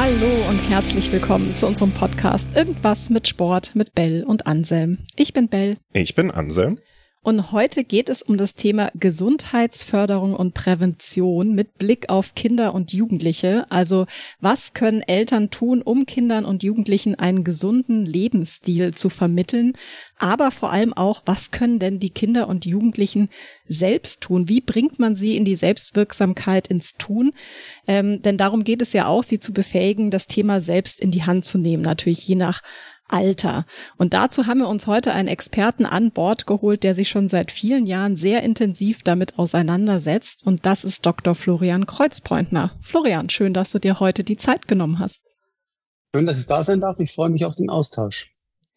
Hallo und herzlich willkommen zu unserem Podcast Irgendwas mit Sport mit Bell und Anselm. Ich bin Bell. Ich bin Anselm. Und heute geht es um das Thema Gesundheitsförderung und Prävention mit Blick auf Kinder und Jugendliche. Also was können Eltern tun, um Kindern und Jugendlichen einen gesunden Lebensstil zu vermitteln? Aber vor allem auch, was können denn die Kinder und Jugendlichen selbst tun? Wie bringt man sie in die Selbstwirksamkeit, ins Tun? Denn darum geht es ja auch, sie zu befähigen, das Thema selbst in die Hand zu nehmen, natürlich je nach Alter. Und dazu haben wir uns heute einen Experten an Bord geholt, der sich schon seit vielen Jahren sehr intensiv damit auseinandersetzt. Und das ist Dr. Florian Kreuzpointner. Florian, schön, dass du dir heute die Zeit genommen hast. Schön, dass ich da sein darf. Ich freue mich auf den Austausch.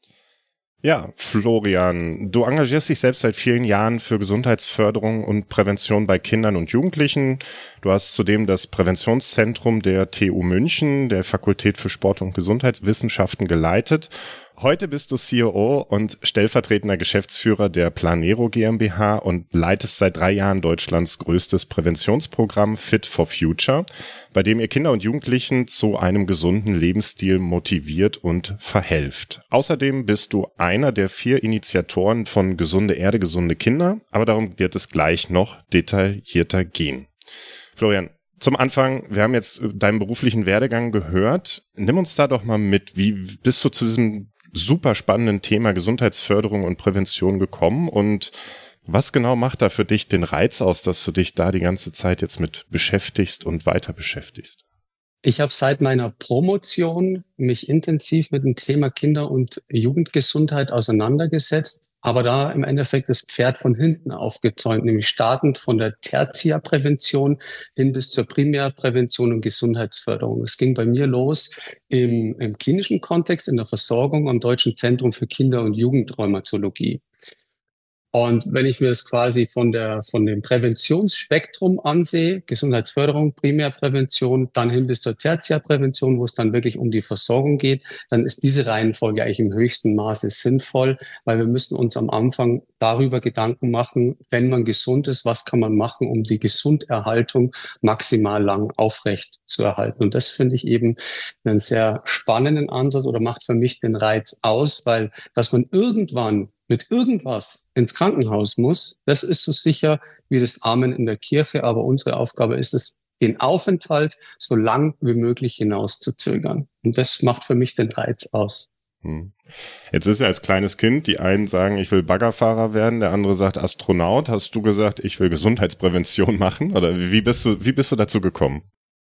Ja, Florian, du engagierst dich selbst seit vielen Jahren für Gesundheitsförderung und Prävention bei Kindern und Jugendlichen. Du hast zudem das Präventionszentrum der TU München, der Fakultät für Sport- und Gesundheitswissenschaften, geleitet. Heute bist du COO und stellvertretender Geschäftsführer der Planero GmbH und leitest seit 3 Jahren Deutschlands größtes Präventionsprogramm Fit for Future, bei dem ihr Kinder und Jugendlichen zu einem gesunden Lebensstil motiviert und verhelft. Außerdem bist du einer der 4 Initiatoren von Gesunde Erde, gesunde Kinder, aber darum wird es gleich noch detaillierter gehen. Florian, zum Anfang, wir haben jetzt deinen beruflichen Werdegang gehört. Nimm uns da doch mal mit. Wie bist du zu diesem super spannenden Thema Gesundheitsförderung und Prävention gekommen und was genau macht da für dich den Reiz aus, dass du dich da die ganze Zeit jetzt mit beschäftigst und weiter beschäftigst? Ich habe seit meiner Promotion mich intensiv mit dem Thema Kinder- und Jugendgesundheit auseinandergesetzt, aber da im Endeffekt das Pferd von hinten aufgezäumt, nämlich startend von der Tertiärprävention hin bis zur Primärprävention und Gesundheitsförderung. Es ging bei mir los im klinischen Kontext, in der Versorgung am Deutschen Zentrum für Kinder- und Jugendrheumatologie. Und wenn ich mir das quasi von dem Präventionsspektrum ansehe, Gesundheitsförderung, Primärprävention, dann hin bis zur Tertiärprävention, wo es dann wirklich um die Versorgung geht, dann ist diese Reihenfolge eigentlich im höchsten Maße sinnvoll, weil wir müssen uns am Anfang darüber Gedanken machen, wenn man gesund ist, was kann man machen, um die Gesunderhaltung maximal lang aufrecht zu erhalten. Und das finde ich eben einen sehr spannenden Ansatz oder macht für mich den Reiz aus, weil dass man irgendwann mit irgendwas ins Krankenhaus muss, das ist so sicher wie das Amen in der Kirche. Aber unsere Aufgabe ist es, den Aufenthalt so lang wie möglich hinauszuzögern. Und das macht für mich den Reiz aus. Jetzt ist ja als kleines Kind, die einen sagen, ich will Baggerfahrer werden, der andere sagt Astronaut. Hast du gesagt, ich will Gesundheitsprävention machen? Oder wie bist du dazu gekommen?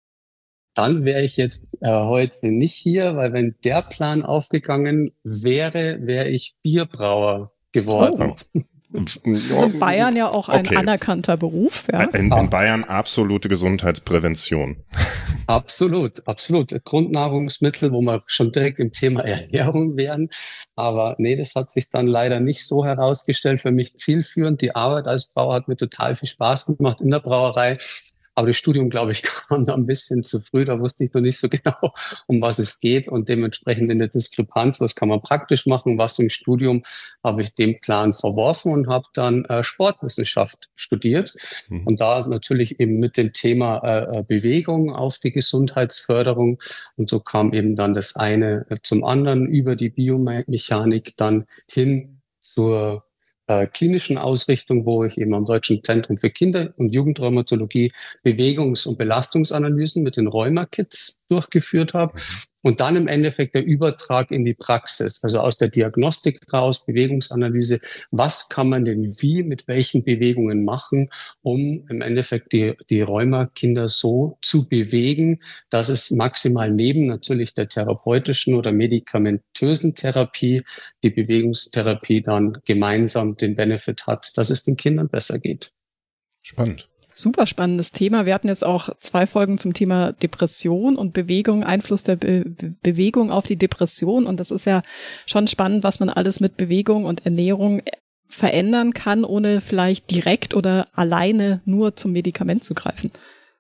Dann wäre ich jetzt heute nicht hier, weil wenn der Plan aufgegangen wäre, wäre ich Bierbrauer geworden. Oh. Das ist in Bayern ja auch ein anerkannter Beruf. Ja? In Bayern absolute Gesundheitsprävention. Absolut, absolut. Grundnahrungsmittel, wo wir schon direkt im Thema Ernährung wären. Aber nee, das hat sich dann leider nicht so herausgestellt. Für mich zielführend. Die Arbeit als Brauer hat mir total viel Spaß gemacht in der Brauerei. Aber das Studium, glaube ich, kam da ein bisschen zu früh. Da wusste ich noch nicht so genau, um was es geht. Und dementsprechend in der Diskrepanz, was kann man praktisch machen, was im Studium, habe ich den Plan verworfen und habe dann Sportwissenschaft studiert. Und da natürlich eben mit dem Thema Bewegung auf die Gesundheitsförderung. Und so kam eben dann das eine zum anderen über die Biomechanik dann hin zur klinischen Ausrichtung, wo ich eben am Deutschen Zentrum für Kinder- und Jugendrheumatologie Bewegungs- und Belastungsanalysen mit den Rheuma-Kits durchgeführt habe. Und dann im Endeffekt der Übertrag in die Praxis, also aus der Diagnostik raus, Bewegungsanalyse. Was kann man denn wie mit welchen Bewegungen machen, um im Endeffekt die Rheuma-Kinder so zu bewegen, dass es maximal neben natürlich der therapeutischen oder medikamentösen Therapie die Bewegungstherapie dann gemeinsam den Benefit hat, dass es den Kindern besser geht. Spannend. Super spannendes Thema. Wir hatten jetzt auch 2 Folgen zum Thema Depression und Bewegung, Einfluss der Bewegung auf die Depression. Und das ist ja schon spannend, was man alles mit Bewegung und Ernährung verändern kann, ohne vielleicht direkt oder alleine nur zum Medikament zu greifen.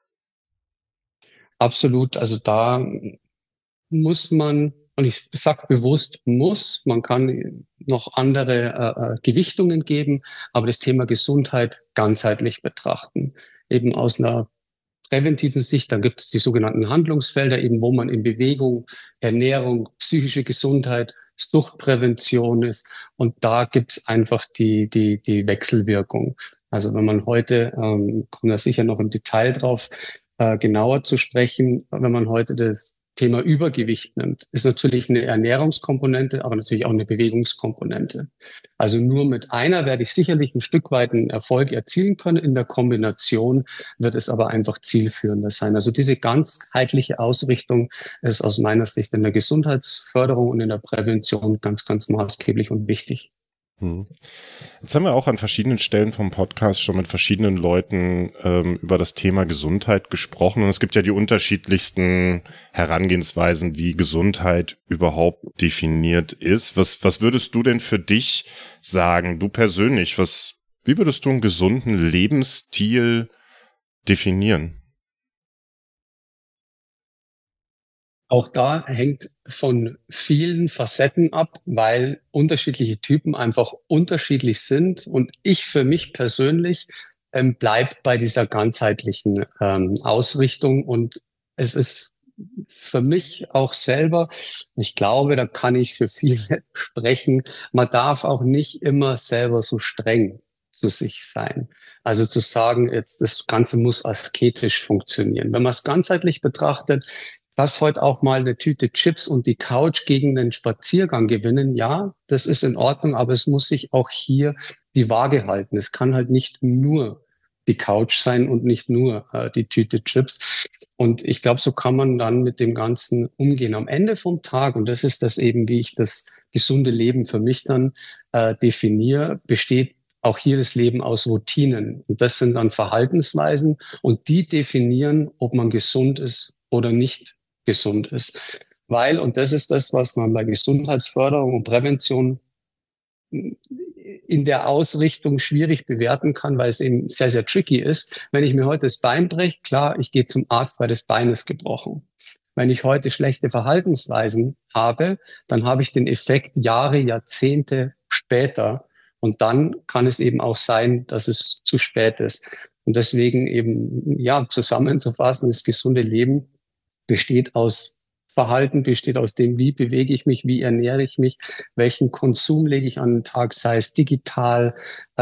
Absolut. Also da muss man, und ich sage bewusst muss, man kann noch andere Gewichtungen geben, aber das Thema Gesundheit ganzheitlich betrachten. Eben aus einer präventiven Sicht, dann gibt es die sogenannten Handlungsfelder, eben wo man in Bewegung, Ernährung, psychische Gesundheit, Suchtprävention ist. Und da gibt es einfach die Wechselwirkung. Also wenn man heute, kommen wir sicher noch im Detail drauf, genauer zu sprechen, wenn man heute das Thema Übergewicht nimmt, ist natürlich eine Ernährungskomponente, aber natürlich auch eine Bewegungskomponente. Also nur mit einer werde ich sicherlich ein Stück weit einen Erfolg erzielen können. In der Kombination wird es aber einfach zielführender sein. Also diese ganzheitliche Ausrichtung ist aus meiner Sicht in der Gesundheitsförderung und in der Prävention ganz, ganz maßgeblich und wichtig. Jetzt haben wir auch an verschiedenen Stellen vom Podcast schon mit verschiedenen Leuten über das Thema Gesundheit gesprochen. Und es gibt ja die unterschiedlichsten Herangehensweisen, wie Gesundheit überhaupt definiert ist. Was würdest du denn für dich sagen, du persönlich? Wie würdest du einen gesunden Lebensstil definieren? Auch da hängt von vielen Facetten ab, weil unterschiedliche Typen einfach unterschiedlich sind. Und ich für mich persönlich bleib bei dieser ganzheitlichen Ausrichtung. Und es ist für mich auch selber, ich glaube, da kann ich für viele sprechen, man darf auch nicht immer selber so streng zu sich sein. Also zu sagen, jetzt das Ganze muss asketisch funktionieren. Wenn man es ganzheitlich betrachtet, dass heute auch mal eine Tüte Chips und die Couch gegen einen Spaziergang gewinnen, ja, das ist in Ordnung, aber es muss sich auch hier die Waage halten. Es kann halt nicht nur die Couch sein und nicht nur die Tüte Chips. Und ich glaube, so kann man dann mit dem Ganzen umgehen. Am Ende vom Tag, und das ist das eben, wie ich das gesunde Leben für mich dann definiere, besteht auch hier das Leben aus Routinen. Und das sind dann Verhaltensweisen und die definieren, ob man gesund ist oder nicht gesund ist. Weil, und das ist das, was man bei Gesundheitsförderung und Prävention in der Ausrichtung schwierig bewerten kann, weil es eben sehr, sehr tricky ist. Wenn ich mir heute das Bein breche, klar, ich gehe zum Arzt, weil das Bein ist gebrochen. Wenn ich heute schlechte Verhaltensweisen habe, dann habe ich den Effekt Jahre, Jahrzehnte später. Und dann kann es eben auch sein, dass es zu spät ist. Und deswegen eben, ja, zusammenzufassen, das gesunde Leben besteht aus Verhalten, besteht aus dem, wie bewege ich mich, wie ernähre ich mich, welchen Konsum lege ich an den Tag, sei es digital.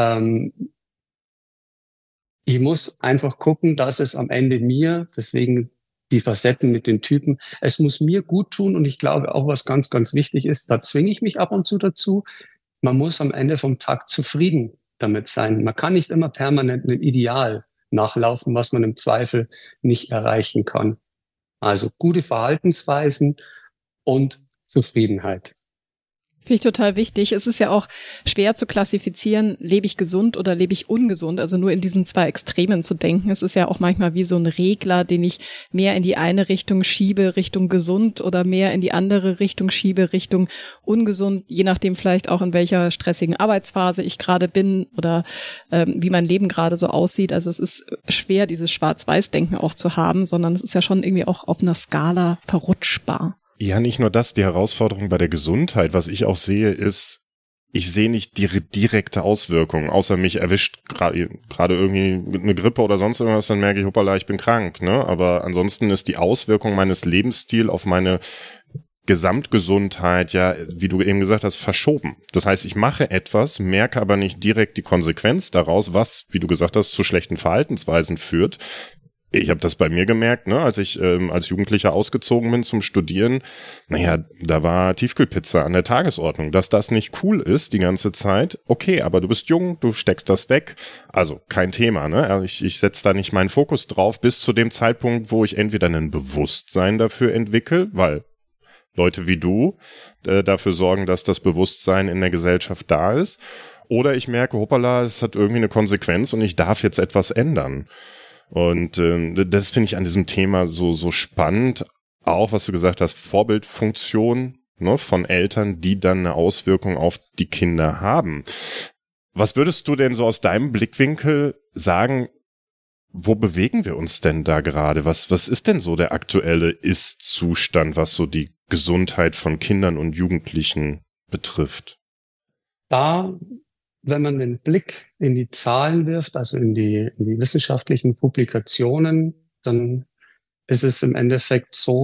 Ich muss einfach gucken, dass es am Ende mir, deswegen die Facetten mit den Typen, es muss mir gut tun und ich glaube auch, was ganz, ganz wichtig ist, da zwinge ich mich ab und zu dazu, man muss am Ende vom Tag zufrieden damit sein. Man kann nicht immer permanent einem Ideal nachlaufen, was man im Zweifel nicht erreichen kann. Also gute Verhaltensweisen und Zufriedenheit. Finde ich total wichtig. Es ist ja auch schwer zu klassifizieren, lebe ich gesund oder lebe ich ungesund, also nur in diesen zwei Extremen zu denken. Es ist ja auch manchmal wie so ein Regler, den ich mehr in die eine Richtung schiebe, Richtung gesund, oder mehr in die andere Richtung schiebe, Richtung ungesund, je nachdem vielleicht auch in welcher stressigen Arbeitsphase ich gerade bin oder wie mein Leben gerade so aussieht. Also es ist schwer, dieses Schwarz-Weiß-Denken auch zu haben, sondern es ist ja schon irgendwie auch auf einer Skala verrutschbar. Ja, nicht nur das, die Herausforderung bei der Gesundheit, was ich auch sehe, ist, ich sehe nicht die direkte Auswirkung, außer mich erwischt gerade irgendwie eine Grippe oder sonst irgendwas, dann merke ich, hoppala, ich bin krank, ne? Aber ansonsten ist die Auswirkung meines Lebensstils auf meine Gesamtgesundheit, ja, wie du eben gesagt hast, verschoben. Das heißt, ich mache etwas, merke aber nicht direkt die Konsequenz daraus, was, wie du gesagt hast, zu schlechten Verhaltensweisen führt. Ich habe das bei mir gemerkt, ne, als ich als Jugendlicher ausgezogen bin zum Studieren. Naja, da war Tiefkühlpizza an der Tagesordnung. Dass das nicht cool ist die ganze Zeit, okay, aber du bist jung, du steckst das weg. Also kein Thema, ne? Ich setze da nicht meinen Fokus drauf bis zu dem Zeitpunkt, wo ich entweder ein Bewusstsein dafür entwickle, weil Leute wie du dafür sorgen, dass das Bewusstsein in der Gesellschaft da ist. Oder ich merke, hoppala, es hat irgendwie eine Konsequenz und ich darf jetzt etwas ändern. Und das finde ich an diesem Thema so spannend. Auch, was du gesagt hast, Vorbildfunktion, ne, von Eltern, die dann eine Auswirkung auf die Kinder haben. Was würdest du denn so aus deinem Blickwinkel sagen, wo bewegen wir uns denn da gerade? Was ist denn so der aktuelle Ist-Zustand, was so die Gesundheit von Kindern und Jugendlichen betrifft? Da, wenn man den Blick in die Zahlen wirft, also in die wissenschaftlichen Publikationen, dann ist es im Endeffekt so,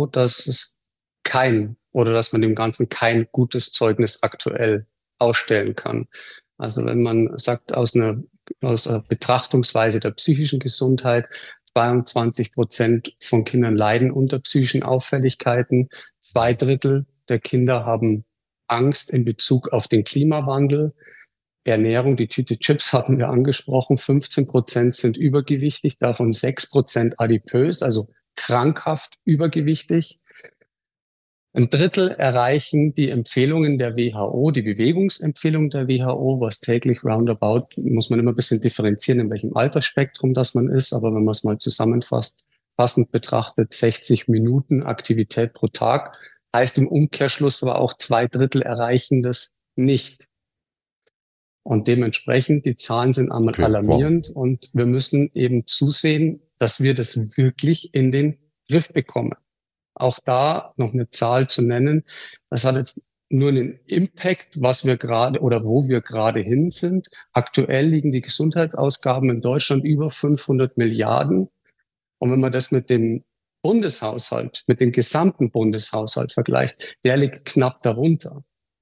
dass man dem Ganzen kein gutes Zeugnis aktuell ausstellen kann. Also wenn man sagt, aus einer Betrachtungsweise der psychischen Gesundheit, 22% von Kindern leiden unter psychischen Auffälligkeiten, 2/3 der Kinder haben Angst in Bezug auf den Klimawandel. Ernährung, die Tüte Chips hatten wir angesprochen, 15% sind übergewichtig, davon 6% adipös, also krankhaft übergewichtig. 1/3 erreichen die Empfehlungen der WHO, die Bewegungsempfehlung der WHO, was täglich roundabout, muss man immer ein bisschen differenzieren, in welchem Altersspektrum das man ist, aber wenn man es mal zusammenfasst, passend betrachtet, 60 Minuten Aktivität pro Tag, heißt im Umkehrschluss aber auch 2/3 erreichen das nicht. Und dementsprechend, die Zahlen sind einmal alarmierend und wir müssen eben zusehen, dass wir das wirklich in den Griff bekommen. Auch da noch eine Zahl zu nennen, das hat jetzt nur einen Impact, was wir gerade oder wo wir gerade hin sind. Aktuell liegen die Gesundheitsausgaben in Deutschland über 500 Milliarden. Und wenn man das mit dem Bundeshaushalt, mit dem gesamten Bundeshaushalt vergleicht, der liegt knapp darunter.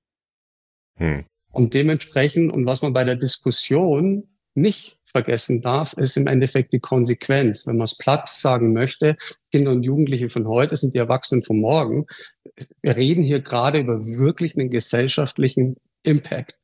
Und dementsprechend, und was man bei der Diskussion nicht vergessen darf, ist im Endeffekt die Konsequenz. Wenn man es platt sagen möchte, Kinder und Jugendliche von heute sind die Erwachsenen von morgen. Wir reden hier gerade über wirklich einen gesellschaftlichen Impact.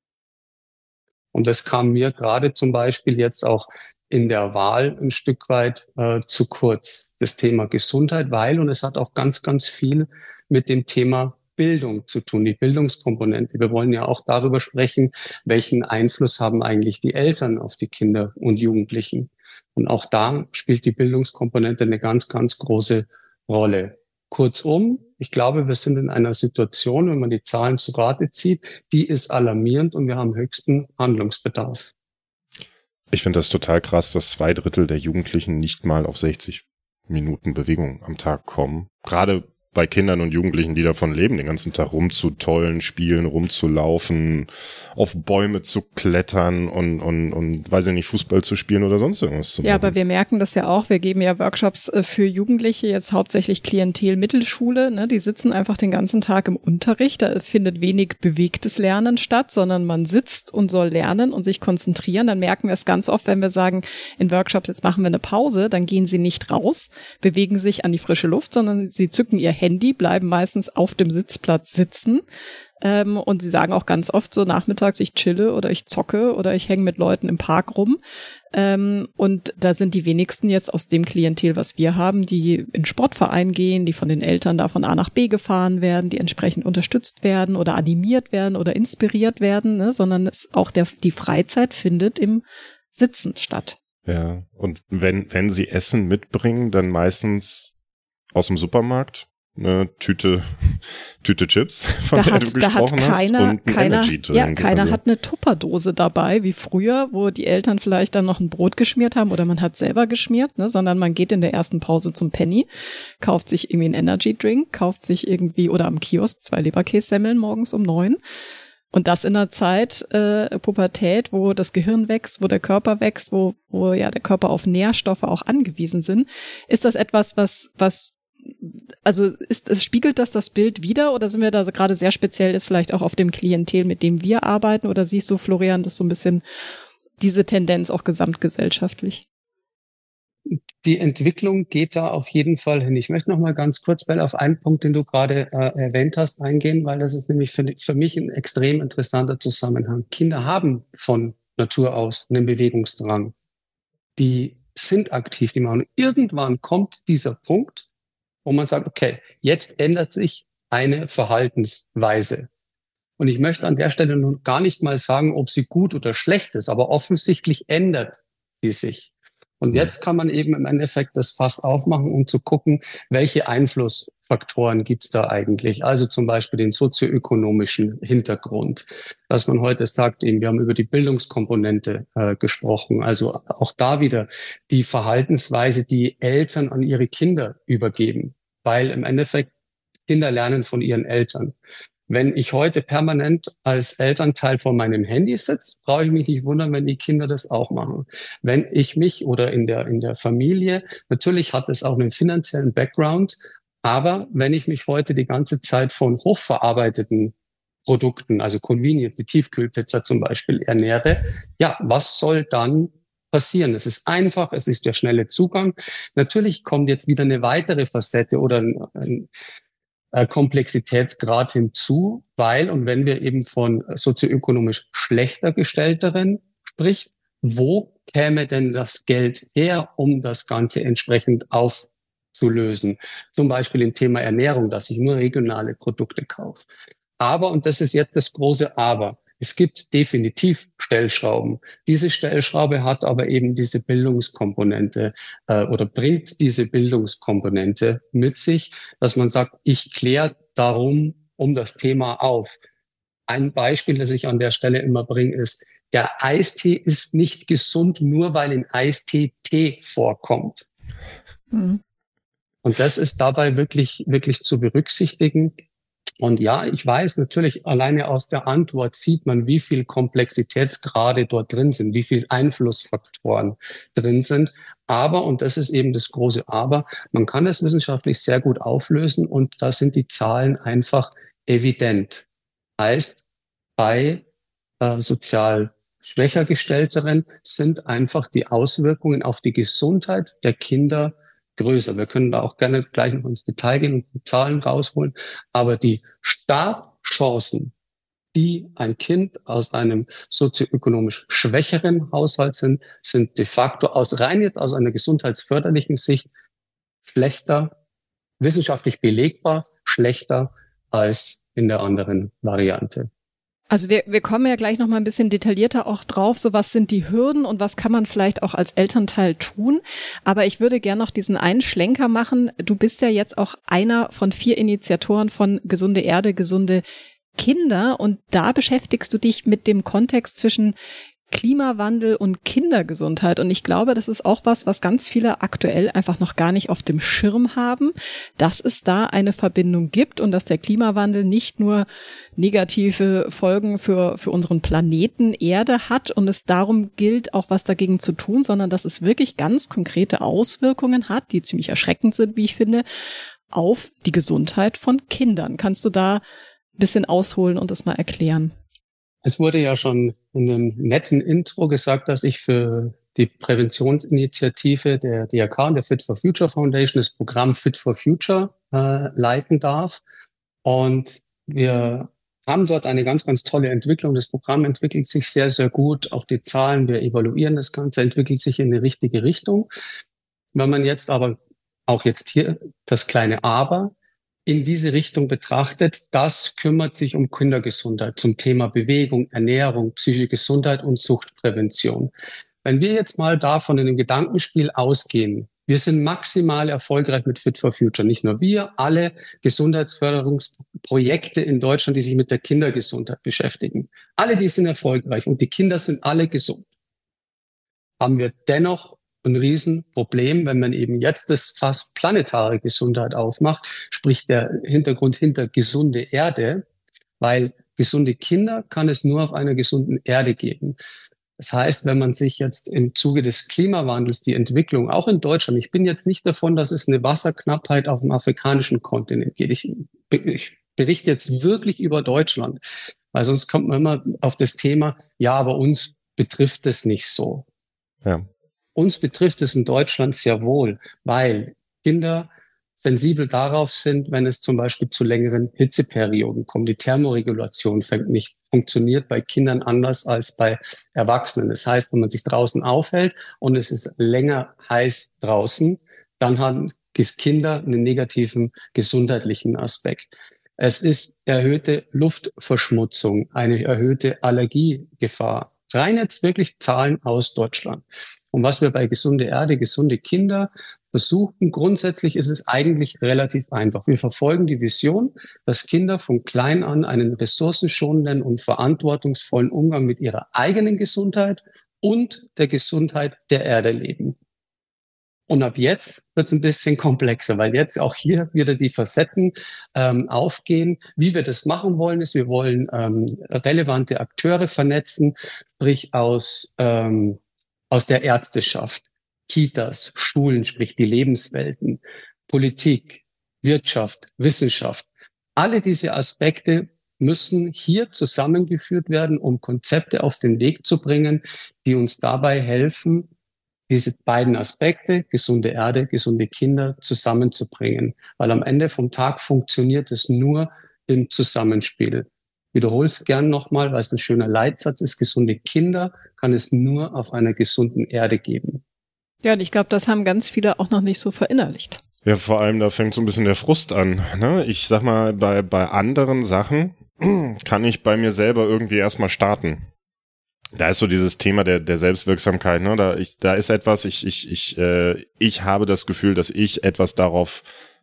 Und das kam mir gerade zum Beispiel jetzt auch in der Wahl ein Stück weit zu kurz, das Thema Gesundheit, und es hat auch ganz, ganz viel mit dem Thema Bildung zu tun, die Bildungskomponente. Wir wollen ja auch darüber sprechen, welchen Einfluss haben eigentlich die Eltern auf die Kinder und Jugendlichen. Und auch da spielt die Bildungskomponente eine ganz, ganz große Rolle. Kurzum, ich glaube, wir sind in einer Situation, wenn man die Zahlen zu Rate zieht, die ist alarmierend und wir haben höchsten Handlungsbedarf. Ich finde das total krass, dass 2/3 der Jugendlichen nicht mal auf 60 Minuten Bewegung am Tag kommen. Gerade bei Kindern und Jugendlichen, die davon leben, den ganzen Tag rumzutollen, spielen, rumzulaufen, auf Bäume zu klettern und weiß ich nicht, Fußball zu spielen oder sonst irgendwas zu machen. Ja, aber wir merken das ja auch. Wir geben ja Workshops für Jugendliche, jetzt hauptsächlich Klientel Mittelschule, ne? Die sitzen einfach den ganzen Tag im Unterricht. Da findet wenig bewegtes Lernen statt, sondern man sitzt und soll lernen und sich konzentrieren. Dann merken wir es ganz oft, wenn wir sagen, in Workshops, jetzt machen wir eine Pause, dann gehen sie nicht raus, bewegen sich an die frische Luft, sondern sie zücken ihr Handy, bleiben meistens auf dem Sitzplatz sitzen. Und sie sagen auch ganz oft so nachmittags, ich chille oder ich zocke oder ich hänge mit Leuten im Park rum. Und da sind die wenigsten jetzt aus dem Klientel, was wir haben, die in Sportverein gehen, die von den Eltern da von A nach B gefahren werden, die entsprechend unterstützt werden oder animiert werden oder inspiriert werden, ne? Sondern es auch die Freizeit findet im Sitzen statt. Ja, und wenn sie Essen mitbringen, dann meistens aus dem Supermarkt. Eine Tüte Chips, von der du gesprochen hast, und ein Energy-Drink. Ja, keiner hat eine Tupperdose dabei, wie früher, wo die Eltern vielleicht dann noch ein Brot geschmiert haben oder man hat selber geschmiert, ne, sondern man geht in der ersten Pause zum Penny, kauft sich irgendwie einen Energy-Drink, kauft sich irgendwie oder am Kiosk 2 Leberkässemmeln morgens um 9. Und das in einer Zeit Pubertät, wo das Gehirn wächst, wo der Körper wächst, wo ja der Körper auf Nährstoffe auch angewiesen sind. Ist das etwas, also spiegelt das Bild wider oder sind wir da gerade sehr speziell jetzt vielleicht auch auf dem Klientel, mit dem wir arbeiten, oder siehst du, Florian, das so ein bisschen diese Tendenz auch gesamtgesellschaftlich? Die Entwicklung geht da auf jeden Fall hin. Ich möchte noch mal ganz kurz, Bella, auf einen Punkt, den du gerade erwähnt hast, eingehen, weil das ist nämlich für mich ein extrem interessanter Zusammenhang. Kinder haben von Natur aus einen Bewegungsdrang. Die sind aktiv, die machen. Irgendwann kommt dieser Punkt, wo man sagt, okay, jetzt ändert sich eine Verhaltensweise. Und ich möchte an der Stelle nun gar nicht mal sagen, ob sie gut oder schlecht ist, aber offensichtlich ändert sie sich. Und jetzt kann man eben im Endeffekt das Fass aufmachen, um zu gucken, welche Einflussfaktoren gibt's da eigentlich. Also zum Beispiel den sozioökonomischen Hintergrund, dass man heute sagt, eben, wir haben über die Bildungskomponente gesprochen. Also auch da wieder die Verhaltensweise, die Eltern an ihre Kinder übergeben, weil im Endeffekt Kinder lernen von ihren Eltern. Wenn ich heute permanent als Elternteil vor meinem Handy sitze, brauche ich mich nicht wundern, wenn die Kinder das auch machen. Wenn ich mich oder in der Familie, natürlich hat es auch einen finanziellen Background, aber wenn ich mich heute die ganze Zeit von hochverarbeiteten Produkten, also Convenience, die Tiefkühlpizza zum Beispiel, ernähre, ja, was soll dann passieren? Es ist einfach, es ist der schnelle Zugang. Natürlich kommt jetzt wieder eine weitere Facette oder ein Komplexitätsgrad hinzu, weil, und wenn wir eben von sozioökonomisch schlechter Gestellteren spricht, wo käme denn das Geld her, um das Ganze entsprechend aufzulösen? Zum Beispiel im Thema Ernährung, dass ich nur regionale Produkte kaufe. Aber, und das ist jetzt das große Aber, es gibt definitiv Stellschrauben. Diese Stellschraube hat aber eben diese Bildungskomponente oder bringt diese Bildungskomponente mit sich, dass man sagt, ich kläre darum um das Thema auf. Ein Beispiel, das ich an der Stelle immer bringe, ist, der Eistee ist nicht gesund, nur weil in Eistee Tee vorkommt. Mhm. Und das ist dabei wirklich, wirklich zu berücksichtigen. Und ja, ich weiß natürlich, alleine aus der Antwort sieht man, wie viel Komplexitätsgrade dort drin sind, wie viel Einflussfaktoren drin sind. Aber, und das ist eben das große Aber, man kann es wissenschaftlich sehr gut auflösen und da sind die Zahlen einfach evident. Heißt, bei sozial schwächer Gestellteren sind einfach die Auswirkungen auf die Gesundheit der Kinder größer. Wir können da auch gerne gleich noch ins Detail gehen und die Zahlen rausholen. Aber die Startchancen, die ein Kind aus einem sozioökonomisch schwächeren Haushalt sind de facto rein jetzt aus einer gesundheitsförderlichen Sicht schlechter, wissenschaftlich belegbar schlechter als in der anderen Variante. Also wir kommen ja gleich noch mal ein bisschen detaillierter auch drauf, so was sind die Hürden und was kann man vielleicht auch als Elternteil tun. Aber ich würde gerne noch diesen einen Schlenker machen. Du bist ja jetzt auch einer von 4 Initiatoren von Gesunde Erde, gesunde Kinder und da beschäftigst du dich mit dem Kontext zwischen Klimawandel und Kindergesundheit. Und ich glaube, das ist auch was ganz viele aktuell einfach noch gar nicht auf dem Schirm haben, dass es da eine Verbindung gibt und dass der Klimawandel nicht nur negative Folgen für unseren Planeten Erde hat und es darum gilt, auch was dagegen zu tun, sondern dass es wirklich ganz konkrete Auswirkungen hat, die ziemlich erschreckend sind, wie ich finde, auf die Gesundheit von Kindern. Kannst du da ein bisschen ausholen und das mal erklären? Es wurde ja schon in einem netten Intro gesagt, dass ich für die Präventionsinitiative der DRK und der Fit for Future Foundation das Programm Fit for Future leiten darf. Und wir haben dort eine ganz, ganz tolle Entwicklung. Das Programm entwickelt sich sehr, sehr gut. Auch die Zahlen, wir evaluieren das Ganze, entwickelt sich in die richtige Richtung. Wenn man jetzt aber auch jetzt hier das kleine Aber in diese Richtung betrachtet, das kümmert sich um Kindergesundheit zum Thema Bewegung, Ernährung, psychische Gesundheit und Suchtprävention. Wenn wir jetzt mal davon in dem Gedankenspiel ausgehen, wir sind maximal erfolgreich mit Fit for Future. Nicht nur wir, alle Gesundheitsförderungsprojekte in Deutschland, die sich mit der Kindergesundheit beschäftigen. Alle, die sind erfolgreich und die Kinder sind alle gesund. Haben wir dennoch ein Riesenproblem, wenn man eben jetzt das Fass planetare Gesundheit aufmacht, sprich der Hintergrund hinter gesunde Erde, weil gesunde Kinder kann es nur auf einer gesunden Erde geben. Das heißt, wenn man sich jetzt im Zuge des Klimawandels die Entwicklung, auch in Deutschland, ich bin jetzt nicht davon, dass es eine Wasserknappheit auf dem afrikanischen Kontinent geht. Ich berichte jetzt wirklich über Deutschland, weil sonst kommt man immer auf das Thema, ja, aber uns betrifft es nicht so. Ja. Uns betrifft es in Deutschland sehr wohl, weil Kinder sensibel darauf sind, wenn es zum Beispiel zu längeren Hitzeperioden kommt. Die Thermoregulation funktioniert bei Kindern anders als bei Erwachsenen. Das heißt, wenn man sich draußen aufhält und es ist länger heiß draußen, dann haben Kinder einen negativen gesundheitlichen Aspekt. Es ist erhöhte Luftverschmutzung, eine erhöhte Allergiegefahr. Rein jetzt wirklich Zahlen aus Deutschland. Und was wir bei Gesunde Erde, gesunde Kinder versuchen, grundsätzlich ist es eigentlich relativ einfach. Wir verfolgen die Vision, dass Kinder von klein an einen ressourcenschonenden und verantwortungsvollen Umgang mit ihrer eigenen Gesundheit und der Gesundheit der Erde leben. Und ab jetzt wird es ein bisschen komplexer, weil jetzt auch hier wieder die Facetten aufgehen. Wie wir das machen wollen, ist, wir wollen relevante Akteure vernetzen, sprich aus der Ärzteschaft, Kitas, Schulen, sprich die Lebenswelten, Politik, Wirtschaft, Wissenschaft. Alle diese Aspekte müssen hier zusammengeführt werden, um Konzepte auf den Weg zu bringen, die uns dabei helfen, diese beiden Aspekte, gesunde Erde, gesunde Kinder, zusammenzubringen. Weil am Ende vom Tag funktioniert es nur im Zusammenspiel. Wiederhole es gern nochmal, weil es ein schöner Leitsatz ist. Gesunde Kinder kann es nur auf einer gesunden Erde geben. Ja, und ich glaube, das haben ganz viele auch noch nicht so verinnerlicht. Ja, vor allem, da fängt so ein bisschen der Frust an. Ne? Ich sag mal, bei anderen Sachen kann ich bei mir selber irgendwie erstmal starten. Da ist so dieses Thema der Selbstwirksamkeit, ne? Da ist etwas, ich habe das Gefühl, dass ich etwas darauf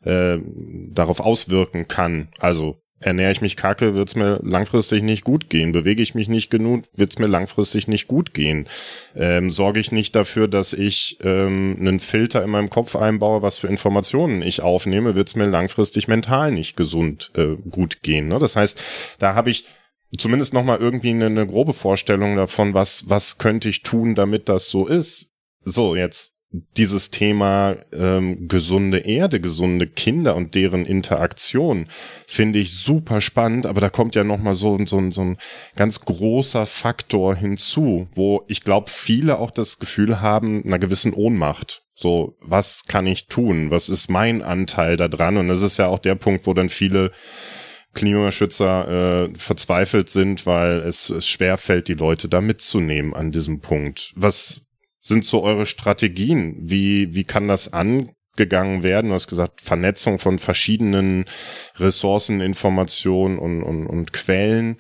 auswirken kann. Also ernähre ich mich kacke, wird's mir langfristig nicht gut gehen. Bewege ich mich nicht genug, wird's mir langfristig nicht gut gehen. Sorge ich nicht dafür, dass ich einen Filter in meinem Kopf einbaue, was für Informationen ich aufnehme, wird's mir langfristig mental nicht gut gehen. Ne? Das heißt, da habe ich zumindest nochmal irgendwie eine grobe Vorstellung davon, was könnte ich tun, damit das so ist. So, jetzt dieses Thema gesunde Erde, gesunde Kinder und deren Interaktion finde ich super spannend, aber da kommt ja nochmal so ein ganz großer Faktor hinzu, wo ich glaube, viele auch das Gefühl haben, einer gewissen Ohnmacht. So, was kann ich tun? Was ist mein Anteil da dran? Und das ist ja auch der Punkt, wo dann viele Klimaschützer verzweifelt sind, weil es schwerfällt, die Leute da mitzunehmen an diesem Punkt. Was sind so eure Strategien? Wie kann das angegangen werden? Du hast gesagt, Vernetzung von verschiedenen Ressourcen, Informationen und Quellen.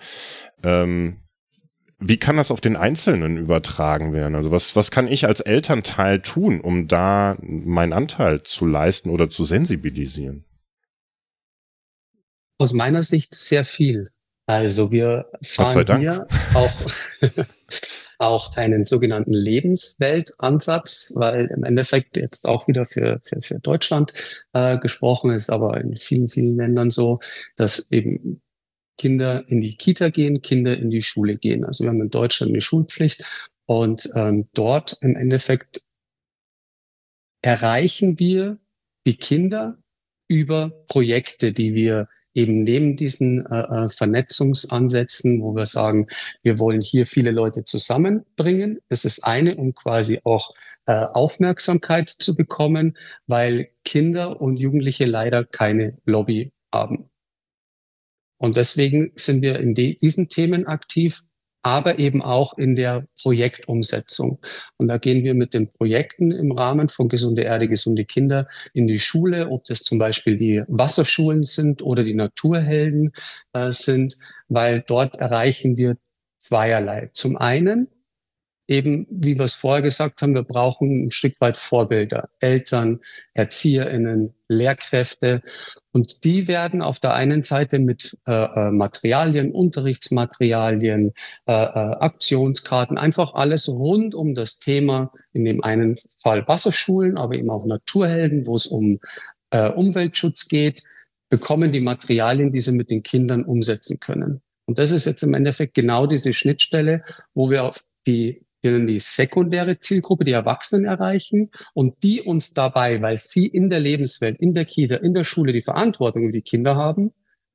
Wie kann das auf den Einzelnen übertragen werden? Also was kann ich als Elternteil tun, um da meinen Anteil zu leisten oder zu sensibilisieren? Aus meiner Sicht sehr viel. Also wir fahren hier auch einen sogenannten Lebensweltansatz, weil im Endeffekt jetzt auch wieder für Deutschland gesprochen ist, aber in vielen, vielen Ländern so, dass eben Kinder in die Kita gehen, Kinder in die Schule gehen. Also wir haben in Deutschland eine Schulpflicht und dort im Endeffekt erreichen wir die Kinder über Projekte, die wir eben neben diesen Vernetzungsansätzen, wo wir sagen, wir wollen hier viele Leute zusammenbringen. Das ist eine, um quasi auch Aufmerksamkeit zu bekommen, weil Kinder und Jugendliche leider keine Lobby haben. Und deswegen sind wir in diesen Themen aktiv, aber eben auch in der Projektumsetzung. Und da gehen wir mit den Projekten im Rahmen von Gesunde Erde, gesunde Kinder in die Schule, ob das zum Beispiel die Wasserschulen sind oder die Naturhelden sind, weil dort erreichen wir zweierlei. Zum einen eben, wie wir es vorher gesagt haben, wir brauchen ein Stück weit Vorbilder, Eltern, ErzieherInnen, Lehrkräfte. Und die werden auf der einen Seite mit Materialien, Unterrichtsmaterialien, Aktionskarten, einfach alles rund um das Thema, in dem einen Fall Wasserschulen, aber eben auch Naturhelden, wo es um Umweltschutz geht, bekommen die Materialien, die sie mit den Kindern umsetzen können. Und das ist jetzt im Endeffekt genau diese Schnittstelle, wo wir auf die sekundäre Zielgruppe, die Erwachsenen erreichen und die uns dabei, weil sie in der Lebenswelt, in der Kita, in der Schule die Verantwortung über die Kinder haben,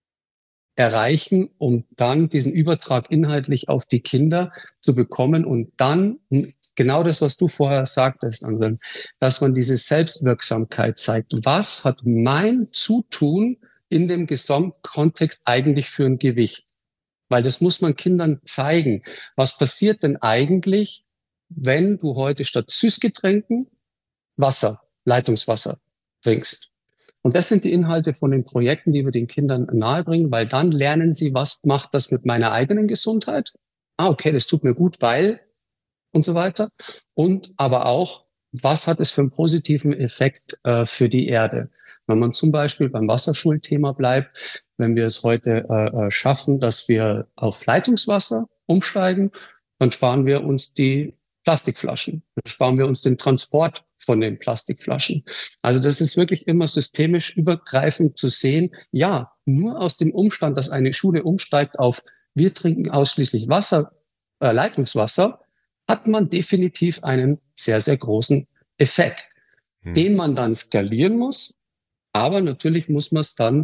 erreichen, um dann diesen Übertrag inhaltlich auf die Kinder zu bekommen und dann genau das, was du vorher sagtest, Anselm, dass man diese Selbstwirksamkeit zeigt. Was hat mein Zutun in dem Gesamtkontext eigentlich für ein Gewicht? Weil das muss man Kindern zeigen. Was passiert denn eigentlich, wenn du heute statt Süßgetränken Wasser, Leitungswasser trinkst? Und das sind die Inhalte von den Projekten, die wir den Kindern nahebringen, weil dann lernen sie, was macht das mit meiner eigenen Gesundheit? Ah, okay, das tut mir gut, weil und so weiter. Und aber auch, was hat es für einen positiven Effekt für die Erde? Wenn man zum Beispiel beim Wasserschulthema bleibt, wenn wir es heute schaffen, dass wir auf Leitungswasser umsteigen, dann sparen wir uns die Plastikflaschen, dann sparen wir uns den Transport von den Plastikflaschen. Also das ist wirklich immer systemisch übergreifend zu sehen. Ja, nur aus dem Umstand, dass eine Schule umsteigt auf wir trinken ausschließlich Wasser, Leitungswasser, hat man definitiv einen sehr, sehr großen Effekt, den man dann skalieren muss. Aber natürlich muss man es dann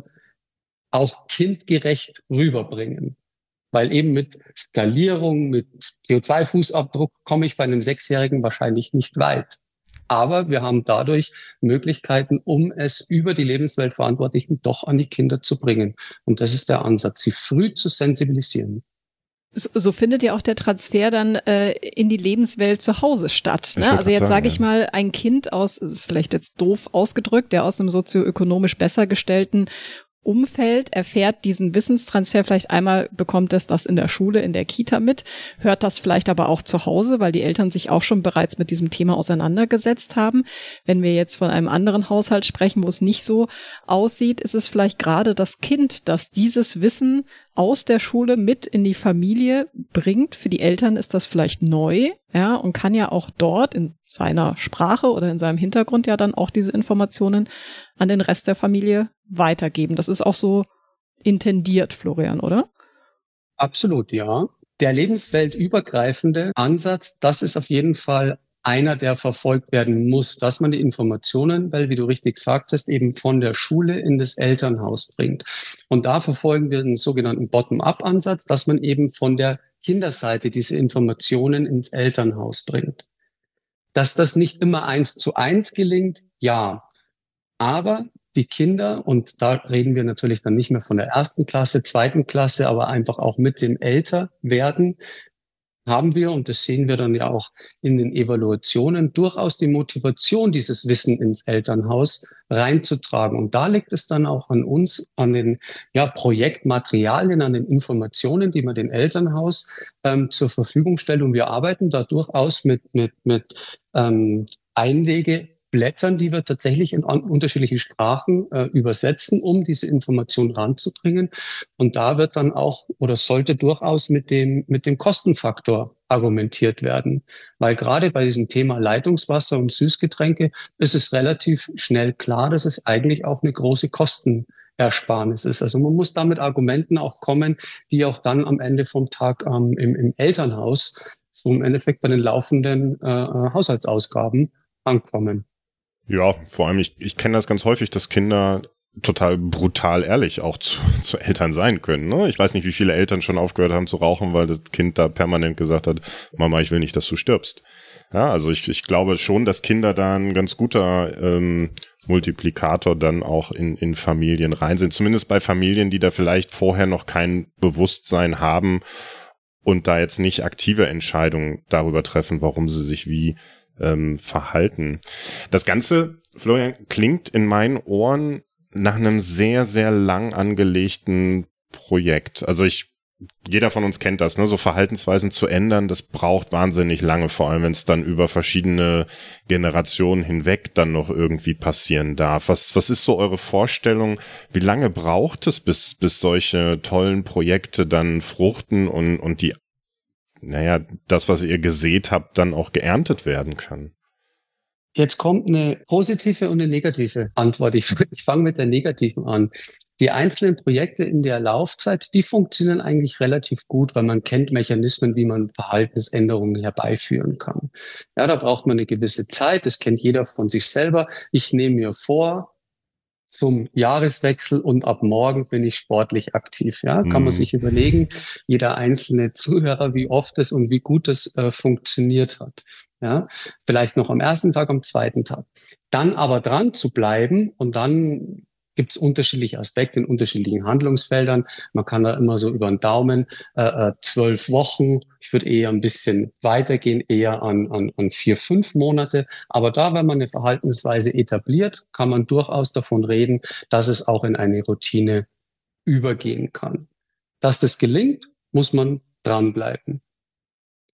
auch kindgerecht rüberbringen. Weil eben mit Skalierung, mit CO2-Fußabdruck komme ich bei einem Sechsjährigen wahrscheinlich nicht weit. Aber wir haben dadurch Möglichkeiten, um es über die Lebensweltverantwortlichen doch an die Kinder zu bringen. Und das ist der Ansatz, sie früh zu sensibilisieren. So findet ja auch der Transfer dann in die Lebenswelt zu Hause statt. Ne? Also jetzt sage ich mal, ein Kind aus, ist vielleicht jetzt doof ausgedrückt, der aus einem sozioökonomisch besser gestellten Umfeld erfährt diesen Wissenstransfer vielleicht einmal, bekommt es das in der Schule, in der Kita mit, hört das vielleicht aber auch zu Hause, weil die Eltern sich auch schon bereits mit diesem Thema auseinandergesetzt haben. Wenn wir jetzt von einem anderen Haushalt sprechen, wo es nicht so aussieht, ist es vielleicht gerade das Kind, das dieses Wissen aus der Schule mit in die Familie bringt. Für die Eltern ist das vielleicht neu, ja, und kann ja auch dort in seiner Sprache oder in seinem Hintergrund ja dann auch diese Informationen an den Rest der Familie weitergeben. Das ist auch so intendiert, Florian, oder? Absolut, ja. Der lebensweltübergreifende Ansatz, das ist auf jeden Fall einer, der verfolgt werden muss, dass man die Informationen, weil, wie du richtig sagtest, eben von der Schule in das Elternhaus bringt. Und da verfolgen wir einen sogenannten Bottom-up-Ansatz, dass man eben von der Kinderseite diese Informationen ins Elternhaus bringt. Dass das nicht immer 1:1 gelingt, ja. Aber die Kinder, und da reden wir natürlich dann nicht mehr von der 1. Klasse, 2. Klasse, aber einfach auch mit dem Älterwerden, haben wir, und das sehen wir dann ja auch in den Evaluationen, durchaus die Motivation, dieses Wissen ins Elternhaus reinzutragen. Und da liegt es dann auch an uns, an den Projektmaterialien, an den Informationen, die man dem Elternhaus zur Verfügung stellt. Und wir arbeiten da durchaus mit Einlegeblättern, die wir tatsächlich in unterschiedliche Sprachen übersetzen, um diese Information ranzubringen. Und da wird dann auch oder sollte durchaus mit dem Kostenfaktor argumentiert werden. Weil gerade bei diesem Thema Leitungswasser und Süßgetränke ist es relativ schnell klar, dass es eigentlich auch eine große Kostenersparnis ist. Also man muss da mit Argumenten auch kommen, die auch dann am Ende vom Tag im Elternhaus, so im Endeffekt bei den laufenden Haushaltsausgaben ankommen. Ja, vor allem, ich kenne das ganz häufig, dass Kinder total brutal ehrlich auch zu Eltern sein können. Ne? Ich weiß nicht, wie viele Eltern schon aufgehört haben zu rauchen, weil das Kind da permanent gesagt hat, Mama, ich will nicht, dass du stirbst. Ja, also ich glaube schon, dass Kinder da ein ganz guter Multiplikator dann auch in Familien rein sind. Zumindest bei Familien, die da vielleicht vorher noch kein Bewusstsein haben und da jetzt nicht aktive Entscheidungen darüber treffen, warum sie sich wie verhalten. Das Ganze, Florian, klingt in meinen Ohren nach einem sehr, sehr lang angelegten Projekt. Also jeder von uns kennt das, ne? So Verhaltensweisen zu ändern, das braucht wahnsinnig lange, vor allem wenn es dann über verschiedene Generationen hinweg dann noch irgendwie passieren darf. Was ist so eure Vorstellung? Wie lange braucht es, bis solche tollen Projekte dann fruchten und die das, was ihr gesät habt, dann auch geerntet werden kann? Jetzt kommt eine positive und eine negative Antwort. Ich fange mit der negativen an. Die einzelnen Projekte in der Laufzeit, die funktionieren eigentlich relativ gut, weil man kennt Mechanismen, wie man Verhaltensänderungen herbeiführen kann. Ja, da braucht man eine gewisse Zeit. Das kennt jeder von sich selber. Ich nehme mir vor, zum Jahreswechsel und ab morgen bin ich sportlich aktiv. Ja, kann man sich überlegen, jeder einzelne Zuhörer, wie oft es und wie gut es funktioniert hat. Ja, vielleicht noch am ersten Tag, am zweiten Tag. Dann aber dran zu bleiben und dann gibt es unterschiedliche Aspekte in unterschiedlichen Handlungsfeldern. Man kann da immer so über den Daumen 12 Wochen. Ich würde eher ein bisschen weitergehen, eher an 4, 5 Monate. Aber da, wenn man eine Verhaltensweise etabliert, kann man durchaus davon reden, dass es auch in eine Routine übergehen kann. Dass das gelingt, muss man dranbleiben.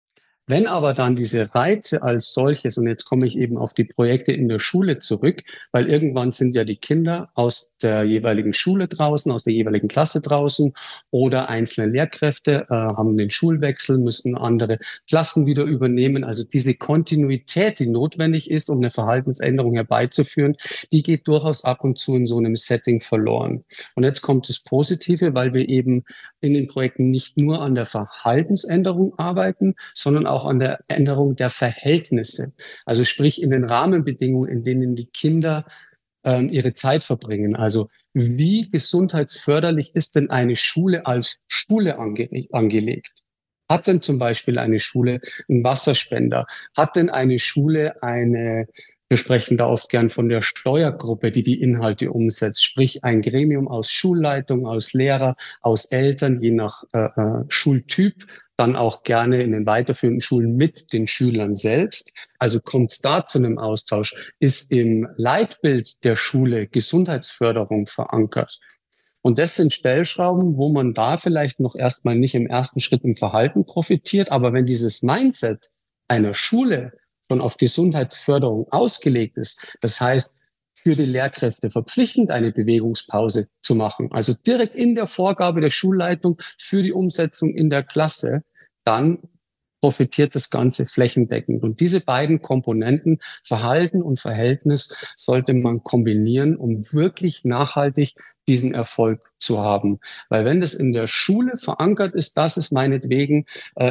Wenn aber dann diese Reize als solches, und jetzt komme ich eben auf die Projekte in der Schule zurück, weil irgendwann sind ja die Kinder aus der jeweiligen Schule draußen, aus der jeweiligen Klasse draußen oder einzelne Lehrkräfte haben den Schulwechsel, müssen andere Klassen wieder übernehmen. Also diese Kontinuität, die notwendig ist, um eine Verhaltensänderung herbeizuführen, die geht durchaus ab und zu in so einem Setting verloren. Und jetzt kommt das Positive, weil wir eben in den Projekten nicht nur an der Verhaltensänderung arbeiten, sondern auch an der Änderung der Verhältnisse. Also sprich in den Rahmenbedingungen, in denen die Kinder ihre Zeit verbringen. Also wie gesundheitsförderlich ist denn eine Schule als Schule angelegt? Hat denn zum Beispiel eine Schule einen Wasserspender? Hat denn eine Schule wir sprechen da oft gern von der Steuergruppe, die die Inhalte umsetzt, sprich ein Gremium aus Schulleitung, aus Lehrer, aus Eltern, je nach Schultyp, dann auch gerne in den weiterführenden Schulen mit den Schülern selbst. Also kommt es da zu einem Austausch? Ist im Leitbild der Schule Gesundheitsförderung verankert? Und das sind Stellschrauben, wo man da vielleicht noch erstmal nicht im ersten Schritt im Verhalten profitiert. Aber wenn dieses Mindset einer Schule schon auf Gesundheitsförderung ausgelegt ist, das heißt, für die Lehrkräfte verpflichtend eine Bewegungspause zu machen, also direkt in der Vorgabe der Schulleitung für die Umsetzung in der Klasse, dann profitiert das Ganze flächendeckend. Und diese beiden Komponenten, Verhalten und Verhältnis, sollte man kombinieren, um wirklich nachhaltig diesen Erfolg zu haben. Weil wenn das in der Schule verankert ist, dass es meinetwegen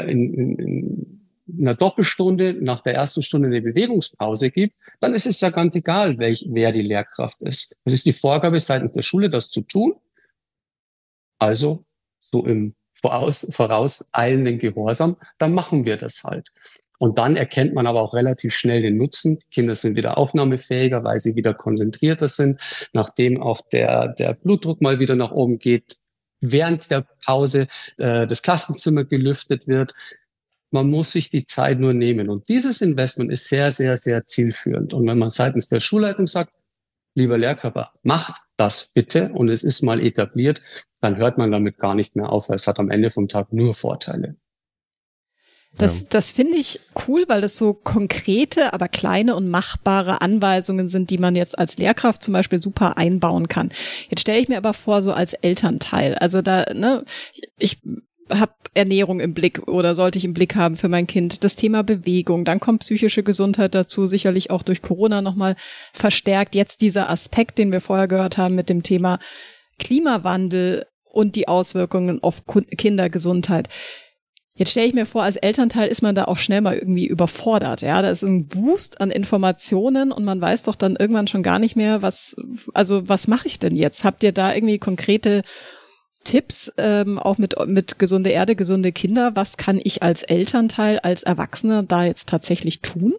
in einer Doppelstunde nach der ersten Stunde eine Bewegungspause gibt, dann ist es ja ganz egal, wer die Lehrkraft ist. Es ist die Vorgabe seitens der Schule, das zu tun. Also so im vorauseilenden Gehorsam, dann machen wir das halt. Und dann erkennt man aber auch relativ schnell den Nutzen. Die Kinder sind wieder aufnahmefähiger, weil sie wieder konzentrierter sind. Nachdem auch der Blutdruck mal wieder nach oben geht, während der Pause das Klassenzimmer gelüftet wird. Man muss sich die Zeit nur nehmen. Und dieses Investment ist sehr, sehr, sehr zielführend. Und wenn man seitens der Schulleitung sagt, lieber Lehrkörper, macht das bitte und es ist mal etabliert, dann hört man damit gar nicht mehr auf, weil es hat am Ende vom Tag nur Vorteile. Das finde ich cool, weil das so konkrete, aber kleine und machbare Anweisungen sind, die man jetzt als Lehrkraft zum Beispiel super einbauen kann. Jetzt stelle ich mir aber vor, so als Elternteil, also ich habe Ernährung im Blick oder sollte ich im Blick haben für mein Kind, das Thema Bewegung, dann kommt psychische Gesundheit dazu, sicherlich auch durch Corona nochmal verstärkt. Jetzt dieser Aspekt, den wir vorher gehört haben mit dem Thema Klimawandel und die Auswirkungen auf Kindergesundheit. Jetzt stelle ich mir vor, als Elternteil ist man da auch schnell mal irgendwie überfordert. Ja, da ist ein Wust an Informationen und man weiß doch dann irgendwann schon gar nicht mehr, was mache ich denn jetzt? Habt ihr da irgendwie konkrete Tipps, auch mit gesunde Erde, gesunde Kinder? Was kann ich als Elternteil, als Erwachsener da jetzt tatsächlich tun?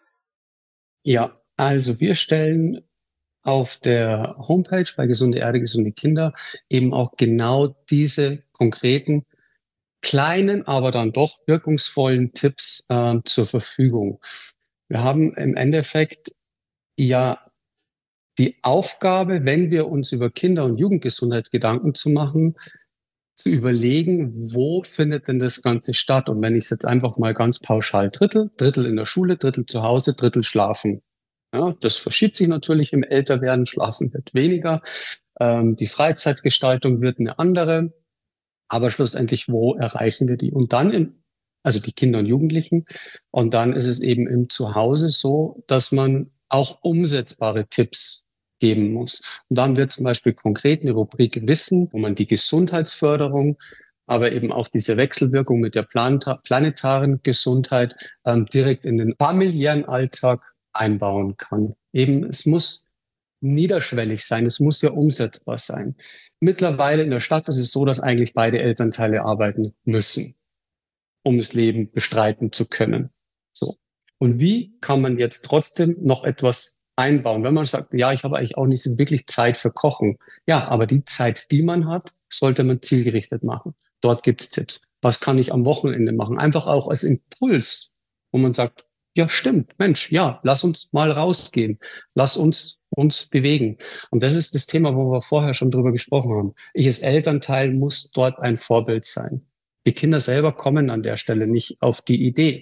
Ja, also wir stellen auf der Homepage bei Gesunde Erde, gesunde Kinder eben auch genau diese konkreten, kleinen, aber dann doch wirkungsvollen Tipps zur Verfügung. Wir haben im Endeffekt ja die Aufgabe, wenn wir uns über Kinder- und Jugendgesundheit Gedanken zu machen, zu überlegen, wo findet denn das Ganze statt? Und wenn ich es jetzt einfach mal ganz pauschal Drittel in der Schule, Drittel zu Hause, Drittel schlafen. Ja, das verschiebt sich natürlich im Älterwerden, schlafen wird weniger, die Freizeitgestaltung wird eine andere, aber schlussendlich, wo erreichen wir die? Und dann also die Kinder und Jugendlichen, und dann ist es eben im Zuhause so, dass man auch umsetzbare Tipps geben muss. Und dann wird zum Beispiel konkret eine Rubrik Wissen, wo man die Gesundheitsförderung, aber eben auch diese Wechselwirkung mit der planetaren Gesundheit direkt in den familiären Alltag einbauen kann. Eben, es muss niederschwellig sein, es muss ja umsetzbar sein. Mittlerweile in der Stadt ist es so, dass eigentlich beide Elternteile arbeiten müssen, um das Leben bestreiten zu können. So. Und wie kann man jetzt trotzdem noch etwas einbauen? Wenn man sagt, ja, ich habe eigentlich auch nicht so wirklich Zeit für Kochen. Ja, aber die Zeit, die man hat, sollte man zielgerichtet machen. Dort gibt's Tipps. Was kann ich am Wochenende machen? Einfach auch als Impuls, wo man sagt, ja, stimmt, Mensch, ja, lass uns mal rausgehen. Lass uns bewegen. Und das ist das Thema, wo wir vorher schon drüber gesprochen haben. Ich als Elternteil muss dort ein Vorbild sein. Die Kinder selber kommen an der Stelle nicht auf die Idee.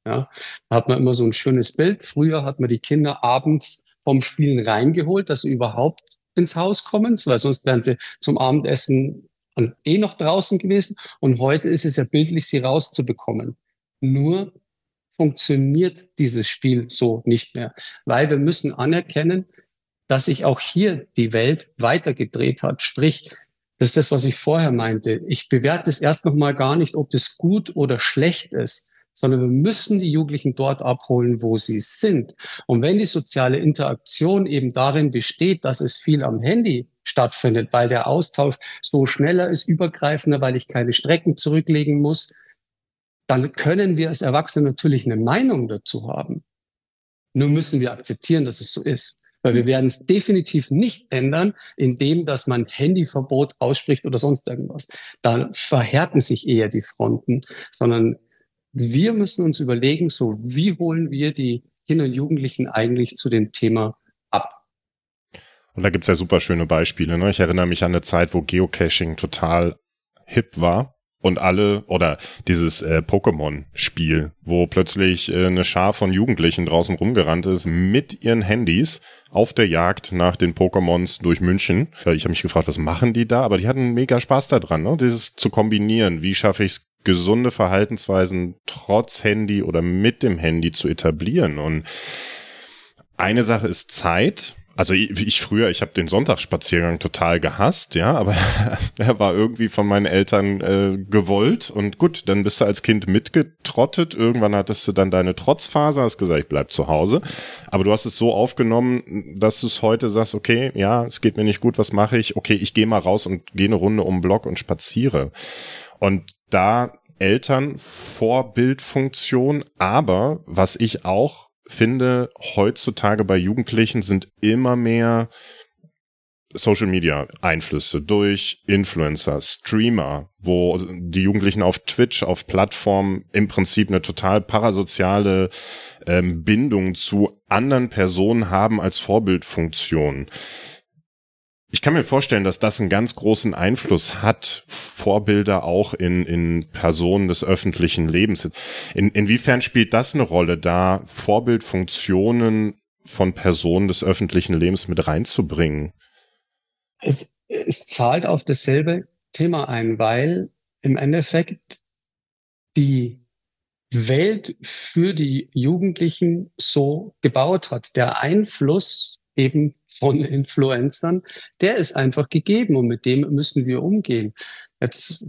Ja, da hat man immer so ein schönes Bild. Früher hat man die Kinder abends vom Spielen reingeholt, dass sie überhaupt ins Haus kommen, weil sonst wären sie zum Abendessen noch draußen gewesen. Und heute ist es ja bildlich, sie rauszubekommen. Nur funktioniert dieses Spiel so nicht mehr, weil wir müssen anerkennen, dass sich auch hier die Welt weitergedreht hat. Sprich, das ist das, was ich vorher meinte. Ich bewerte es erst noch mal gar nicht, ob das gut oder schlecht ist, sondern wir müssen die Jugendlichen dort abholen, wo sie sind. Und wenn die soziale Interaktion eben darin besteht, dass es viel am Handy stattfindet, weil der Austausch so schneller ist, übergreifender, weil ich keine Strecken zurücklegen muss, dann können wir als Erwachsene natürlich eine Meinung dazu haben. Nur müssen wir akzeptieren, dass es so ist. Weil wir werden es definitiv nicht ändern, indem dass man Handyverbot ausspricht oder sonst irgendwas. Da verhärten sich eher die Fronten, sondern wir müssen uns überlegen, so wie holen wir die Kinder und Jugendlichen eigentlich zu dem Thema ab. Und da gibt's ja super schöne Beispiele. Ne? Ich erinnere mich an eine Zeit, wo Geocaching total hip war. Und alle, oder dieses Pokémon-Spiel, wo plötzlich eine Schar von Jugendlichen draußen rumgerannt ist mit ihren Handys auf der Jagd nach den Pokémons durch München. Ich habe mich gefragt, was machen die da? Aber die hatten mega Spaß daran, ne? Dieses zu kombinieren. Wie schaffe ich es, gesunde Verhaltensweisen trotz Handy oder mit dem Handy zu etablieren? Und eine Sache ist Zeit. Also ich habe den Sonntagsspaziergang total gehasst, ja, aber er war irgendwie von meinen Eltern gewollt und gut, dann bist du als Kind mitgetrottet, irgendwann hattest du dann deine Trotzphase, hast gesagt, ich bleib zu Hause, aber du hast es so aufgenommen, dass du es heute sagst, okay, ja, es geht mir nicht gut, was mache ich? Okay, ich gehe mal raus und gehe eine Runde um den Block und spaziere. Und da Eltern Vorbildfunktion, aber was ich auch finde, heutzutage bei Jugendlichen sind immer mehr Social-Media-Einflüsse durch Influencer, Streamer, wo die Jugendlichen auf Twitch, auf Plattformen im Prinzip eine total parasoziale Bindung zu anderen Personen haben als Vorbildfunktion. Ich kann mir vorstellen, dass das einen ganz großen Einfluss hat, Vorbilder auch in Personen des öffentlichen Lebens. Inwiefern spielt das eine Rolle, da Vorbildfunktionen von Personen des öffentlichen Lebens mit reinzubringen? Es zahlt auf dasselbe Thema ein, weil im Endeffekt die Welt für die Jugendlichen so gebaut hat. Der Einfluss eben von Influencern, der ist einfach gegeben und mit dem müssen wir umgehen. Jetzt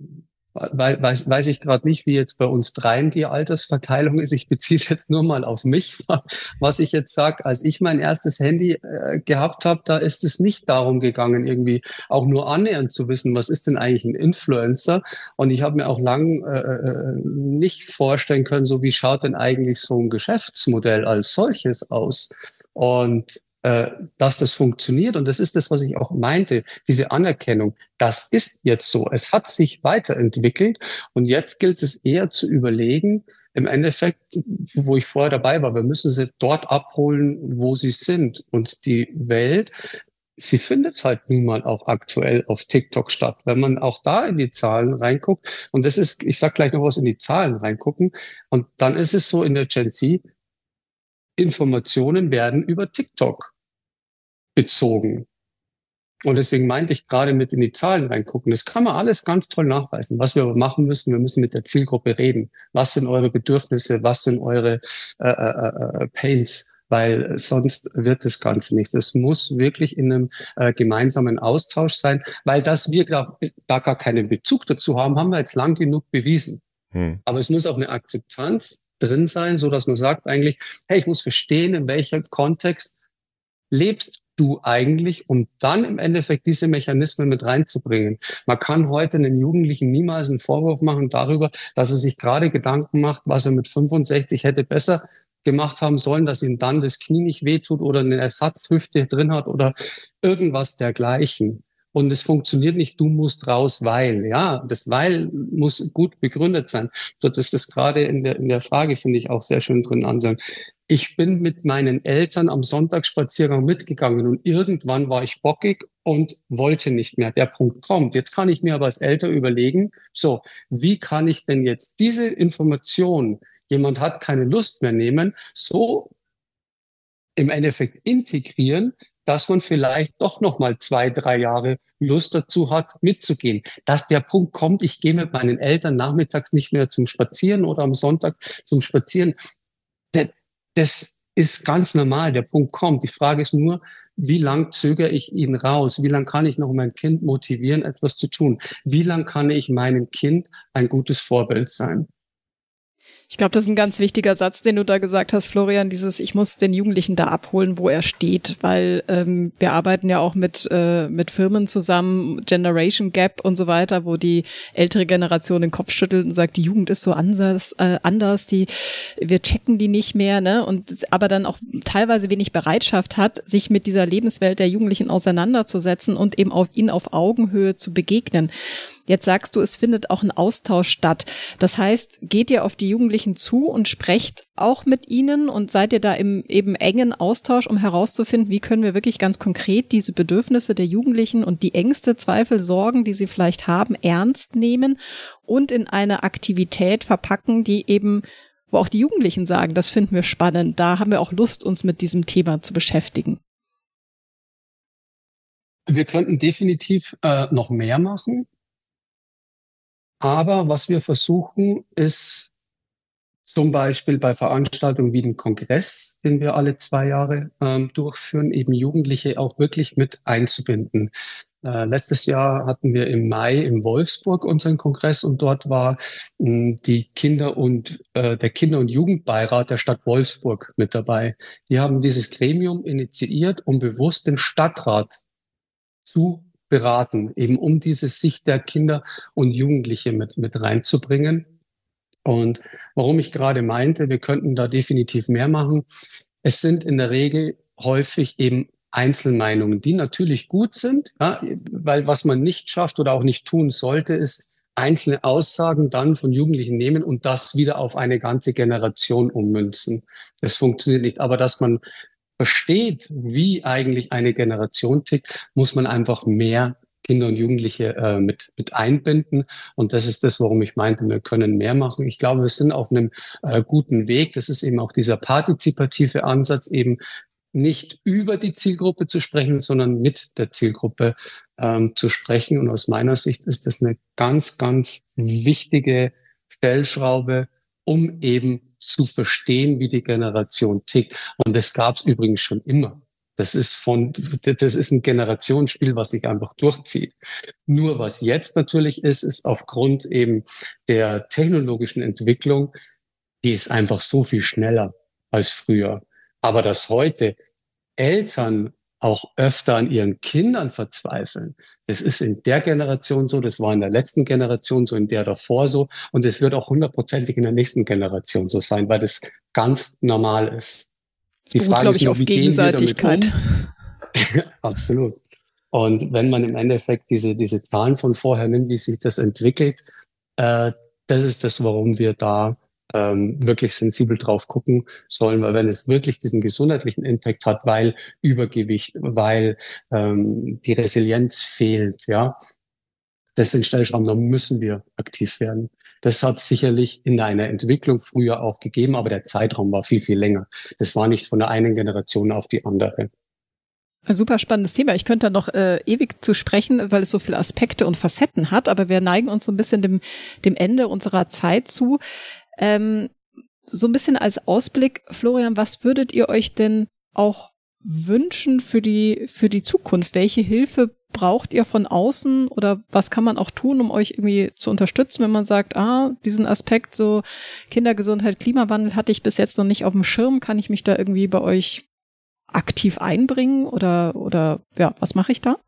weiß ich gerade nicht, wie jetzt bei uns dreien die Altersverteilung ist. Ich beziehe es jetzt nur mal auf mich, was ich jetzt sage. Als ich mein erstes Handy gehabt habe, da ist es nicht darum gegangen, irgendwie auch nur annähernd zu wissen, was ist denn eigentlich ein Influencer? Und ich habe mir auch lang nicht vorstellen können, so wie schaut denn eigentlich so ein Geschäftsmodell als solches aus? Und dass das funktioniert. Und das ist das, was ich auch meinte, diese Anerkennung. Das ist jetzt so. Es hat sich weiterentwickelt. Und jetzt gilt es eher zu überlegen, im Endeffekt, wo ich vorher dabei war, wir müssen sie dort abholen, wo sie sind. Und die Welt, sie findet halt nun mal auch aktuell auf TikTok statt. Wenn man auch da in die Zahlen reinguckt, und das ist, ich sag gleich noch was in die Zahlen reingucken, und dann ist es so in der Gen Z, Informationen werden über TikTok bezogen. Und deswegen meinte ich gerade mit in die Zahlen reingucken. Das kann man alles ganz toll nachweisen. Was wir aber machen müssen, wir müssen mit der Zielgruppe reden. Was sind eure Bedürfnisse? Was sind eure Pains? Weil sonst wird das Ganze nichts. Es muss wirklich in einem gemeinsamen Austausch sein, weil dass wir da gar keinen Bezug dazu haben, haben wir jetzt lang genug bewiesen. Aber es muss auch eine Akzeptanz drin sein, so dass man sagt eigentlich, hey, ich muss verstehen, in welchem Kontext lebst du eigentlich, um dann im Endeffekt diese Mechanismen mit reinzubringen. Man kann heute einem Jugendlichen niemals einen Vorwurf machen darüber, dass er sich gerade Gedanken macht, was er mit 65 hätte besser gemacht haben sollen, dass ihm dann das Knie nicht wehtut oder eine Ersatzhüfte drin hat oder irgendwas dergleichen. Und es funktioniert nicht, du musst raus, weil. Ja, das weil muss gut begründet sein. Das ist das gerade in der Frage, finde ich, auch sehr schön drin ansagen. Ich bin mit meinen Eltern am Sonntagsspaziergang mitgegangen und irgendwann war ich bockig und wollte nicht mehr. Der Punkt kommt. Jetzt kann ich mir aber als Eltern überlegen, so, wie kann ich denn jetzt diese Information jemand hat keine Lust mehr nehmen, so im Endeffekt integrieren, dass man vielleicht doch noch mal 2, 3 Jahre Lust dazu hat, mitzugehen. Dass der Punkt kommt, ich gehe mit meinen Eltern nachmittags nicht mehr zum Spazieren oder am Sonntag zum Spazieren, das ist ganz normal. Der Punkt kommt. Die Frage ist nur, wie lang zögere ich ihn raus? Wie lang kann ich noch mein Kind motivieren, etwas zu tun? Wie lang kann ich meinem Kind ein gutes Vorbild sein? Ich glaube, das ist ein ganz wichtiger Satz, den du da gesagt hast, Florian, ich muss den Jugendlichen da abholen, wo er steht, weil wir arbeiten ja auch mit Firmen zusammen, Generation Gap und so weiter, wo die ältere Generation den Kopf schüttelt und sagt, die Jugend ist so anders, wir checken die nicht mehr, ne? Und aber dann auch teilweise wenig Bereitschaft hat, sich mit dieser Lebenswelt der Jugendlichen auseinanderzusetzen und eben ihnen auf Augenhöhe zu begegnen. Jetzt sagst du, es findet auch ein Austausch statt. Das heißt, geht ihr auf die Jugendlichen zu und sprecht auch mit ihnen und seid ihr da im eben engen Austausch, um herauszufinden, wie können wir wirklich ganz konkret diese Bedürfnisse der Jugendlichen und die Ängste, Zweifel, Sorgen, die sie vielleicht haben, ernst nehmen und in eine Aktivität verpacken, die eben, wo auch die Jugendlichen sagen, das finden wir spannend, da haben wir auch Lust, uns mit diesem Thema zu beschäftigen. Wir könnten definitiv noch mehr machen. Aber was wir versuchen, ist zum Beispiel bei Veranstaltungen wie dem Kongress, den wir alle 2 Jahre durchführen, eben Jugendliche auch wirklich mit einzubinden. Letztes Jahr hatten wir im Mai in Wolfsburg unseren Kongress und dort war die der Kinder- und Jugendbeirat der Stadt Wolfsburg mit dabei. Die haben dieses Gremium initiiert, um bewusst den Stadtrat zu beraten, eben um diese Sicht der Kinder und Jugendliche mit reinzubringen. Und warum ich gerade meinte, wir könnten da definitiv mehr machen. Es sind in der Regel häufig eben Einzelmeinungen, die natürlich gut sind, ja, weil was man nicht schafft oder auch nicht tun sollte, ist einzelne Aussagen dann von Jugendlichen nehmen und das wieder auf eine ganze Generation ummünzen. Das funktioniert nicht. Aber dass man versteht, wie eigentlich eine Generation tickt, muss man einfach mehr Kinder und Jugendliche mit einbinden. Und das ist das, warum ich meinte, wir können mehr machen. Ich glaube, wir sind auf einem guten Weg. Das ist eben auch dieser partizipative Ansatz, eben nicht über die Zielgruppe zu sprechen, sondern mit der Zielgruppe zu sprechen. Und aus meiner Sicht ist das eine ganz, ganz wichtige Stellschraube, um eben zu verstehen, wie die Generation tickt. Und das gab es übrigens schon immer. Das ist ein Generationsspiel, was sich einfach durchzieht. Nur was jetzt natürlich ist aufgrund eben der technologischen Entwicklung, die ist einfach so viel schneller als früher. Aber dass heute Eltern auch öfter an ihren Kindern verzweifeln, das ist in der Generation so, das war in der letzten Generation so, in der davor so und es wird auch hundertprozentig in der nächsten Generation so sein, weil das ganz normal ist. Die Frage glaube ich, auf Gegenseitigkeit. Absolut. Und wenn man im Endeffekt diese Zahlen von vorher nimmt, wie sich das entwickelt, das ist das, warum wir da wirklich sensibel drauf gucken sollen, weil wenn es wirklich diesen gesundheitlichen Impact hat, weil Übergewicht, weil die Resilienz fehlt, ja, das sind Stellschrauben, da müssen wir aktiv werden. Das hat sicherlich in einer Entwicklung früher auch gegeben, aber der Zeitraum war viel, viel länger. Das war nicht von der einen Generation auf die andere. Ein super spannendes Thema. Ich könnte da noch ewig zu sprechen, weil es so viele Aspekte und Facetten hat, aber wir neigen uns so ein bisschen dem Ende unserer Zeit zu. So ein bisschen als Ausblick, Florian, was würdet ihr euch denn auch wünschen für die Zukunft? Welche Hilfe braucht ihr von außen oder was kann man auch tun, um euch irgendwie zu unterstützen, wenn man sagt, diesen Aspekt so Kindergesundheit, Klimawandel hatte ich bis jetzt noch nicht auf dem Schirm, kann ich mich da irgendwie bei euch aktiv einbringen oder ja, was mache ich da?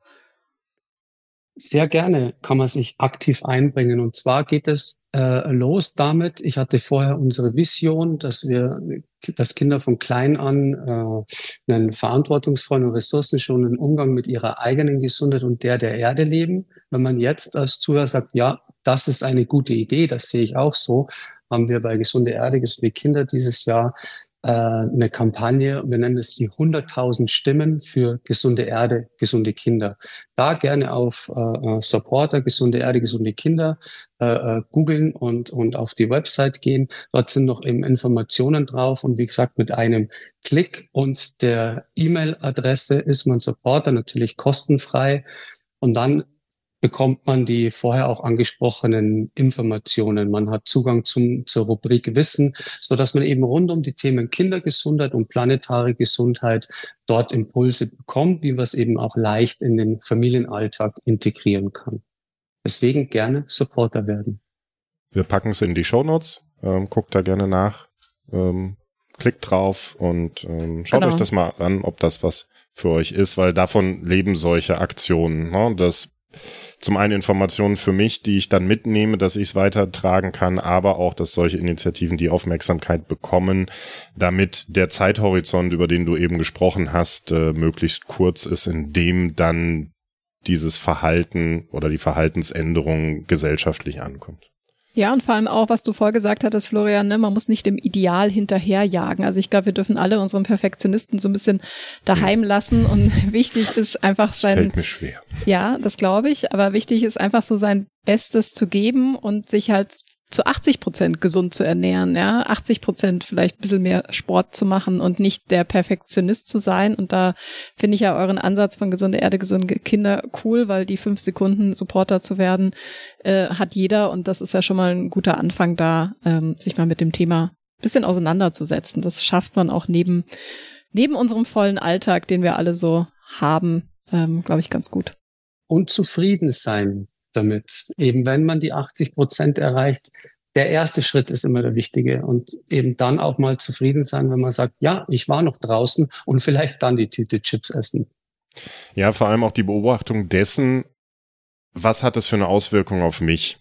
Sehr gerne kann man sich aktiv einbringen. Und zwar geht es los damit, ich hatte vorher unsere Vision, dass Kinder von klein an einen verantwortungsvollen und ressourcenschonenden Umgang mit ihrer eigenen Gesundheit und der Erde leben. Wenn man jetzt als Zuhörer sagt, ja, das ist eine gute Idee, das sehe ich auch so, haben wir bei Gesunde Erde, Gesunde Kinder dieses Jahr eine Kampagne, wir nennen es die 100.000 Stimmen für gesunde Erde, gesunde Kinder. Da gerne auf Supporter, gesunde Erde, gesunde Kinder googeln und auf die Website gehen. Dort sind noch eben Informationen drauf und wie gesagt, mit einem Klick und der E-Mail-Adresse ist man Supporter, natürlich kostenfrei. Und dann bekommt man die vorher auch angesprochenen Informationen. Man hat Zugang zur Rubrik Wissen, so dass man eben rund um die Themen Kindergesundheit und planetare Gesundheit dort Impulse bekommt, wie man es eben auch leicht in den Familienalltag integrieren kann. Deswegen gerne Supporter werden. Wir packen es in die Shownotes, guckt da gerne nach, klickt drauf und schaut euch das mal an, ob das was für euch ist, weil davon leben solche Aktionen, ne? Das zum einen Informationen für mich, die ich dann mitnehme, dass ich es weitertragen kann, aber auch, dass solche Initiativen die Aufmerksamkeit bekommen, damit der Zeithorizont, über den du eben gesprochen hast, möglichst kurz ist, in dem dann dieses Verhalten oder die Verhaltensänderung gesellschaftlich ankommt. Ja, und vor allem auch, was du vorgesagt hattest, Florian, ne, man muss nicht dem Ideal hinterherjagen. Also ich glaube, wir dürfen alle unseren Perfektionisten so ein bisschen daheim lassen und wichtig ist einfach das fällt mir schwer. Ja, das glaube ich, aber wichtig ist einfach so sein Bestes zu geben und sich halt zu 80% gesund zu ernähren, ja, 80% vielleicht ein bisschen mehr Sport zu machen und nicht der Perfektionist zu sein. Und da finde ich ja euren Ansatz von gesunde Erde, gesunde Kinder cool, weil die 5 Sekunden Supporter zu werden, hat jeder. Und das ist ja schon mal ein guter Anfang da, sich mal mit dem Thema ein bisschen auseinanderzusetzen. Das schafft man auch neben unserem vollen Alltag, den wir alle so haben, glaube ich, ganz gut. Und zufrieden sein damit. Eben wenn man die 80% erreicht, der erste Schritt ist immer der wichtige und eben dann auch mal zufrieden sein, wenn man sagt, ja, ich war noch draußen und vielleicht dann die Tüte Chips essen. Ja, vor allem auch die Beobachtung dessen, was hat das für eine Auswirkung auf mich,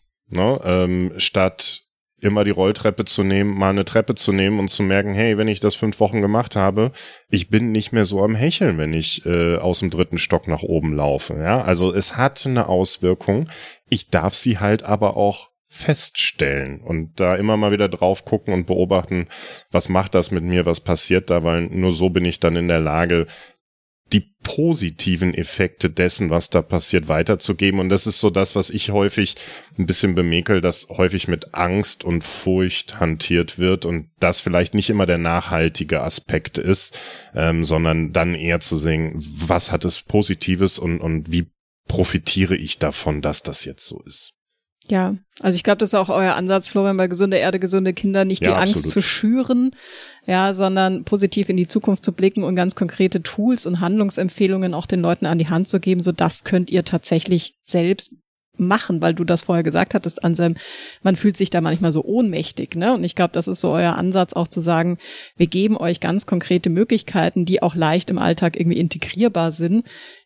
ne? Statt immer die Rolltreppe zu nehmen, mal eine Treppe zu nehmen und zu merken, hey, wenn ich das 5 Wochen gemacht habe, ich bin nicht mehr so am Hecheln, wenn ich aus dem 3. Stock nach oben laufe. Ja, also es hat eine Auswirkung. Ich darf sie halt aber auch feststellen und da immer mal wieder drauf gucken und beobachten, was macht das mit mir, was passiert da, weil nur so bin ich dann in der Lage, die positiven Effekte dessen, was da passiert, weiterzugeben. Und das ist so das, was ich häufig ein bisschen bemäkel, dass häufig mit Angst und Furcht hantiert wird und das vielleicht nicht immer der nachhaltige Aspekt ist, sondern dann eher zu sehen, was hat es Positives und wie profitiere ich davon, dass das jetzt so ist. Ja, also ich glaube, das ist auch euer Ansatz, Florian, bei gesunde Erde, gesunde Kinder, nicht die Angst absolut zu schüren, ja, sondern positiv in die Zukunft zu blicken und ganz konkrete Tools und Handlungsempfehlungen auch den Leuten an die Hand zu geben, so das könnt ihr tatsächlich selbst machen, weil du das vorher gesagt hattest, Anselm, man fühlt sich da manchmal so ohnmächtig, ne? Und ich glaube, das ist so euer Ansatz auch zu sagen, wir geben euch ganz konkrete Möglichkeiten, die auch leicht im Alltag irgendwie integrierbar sind,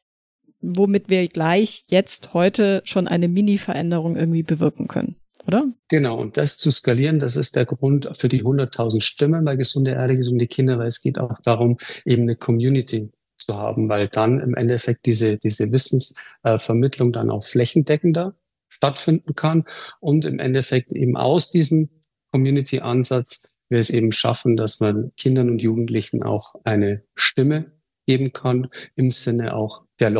womit wir gleich jetzt heute schon eine Mini-Veränderung irgendwie bewirken können, oder? Genau, und das zu skalieren, das ist der Grund für die 100.000 Stimmen bei gesunde Erde, gesunde Kinder, weil es geht auch darum, eben eine Community zu haben, weil dann im Endeffekt diese Wissensvermittlung dann auch flächendeckender stattfinden kann und im Endeffekt eben aus diesem Community-Ansatz wir es eben schaffen, dass man Kindern und Jugendlichen auch eine Stimme geben kann, im Sinne auch der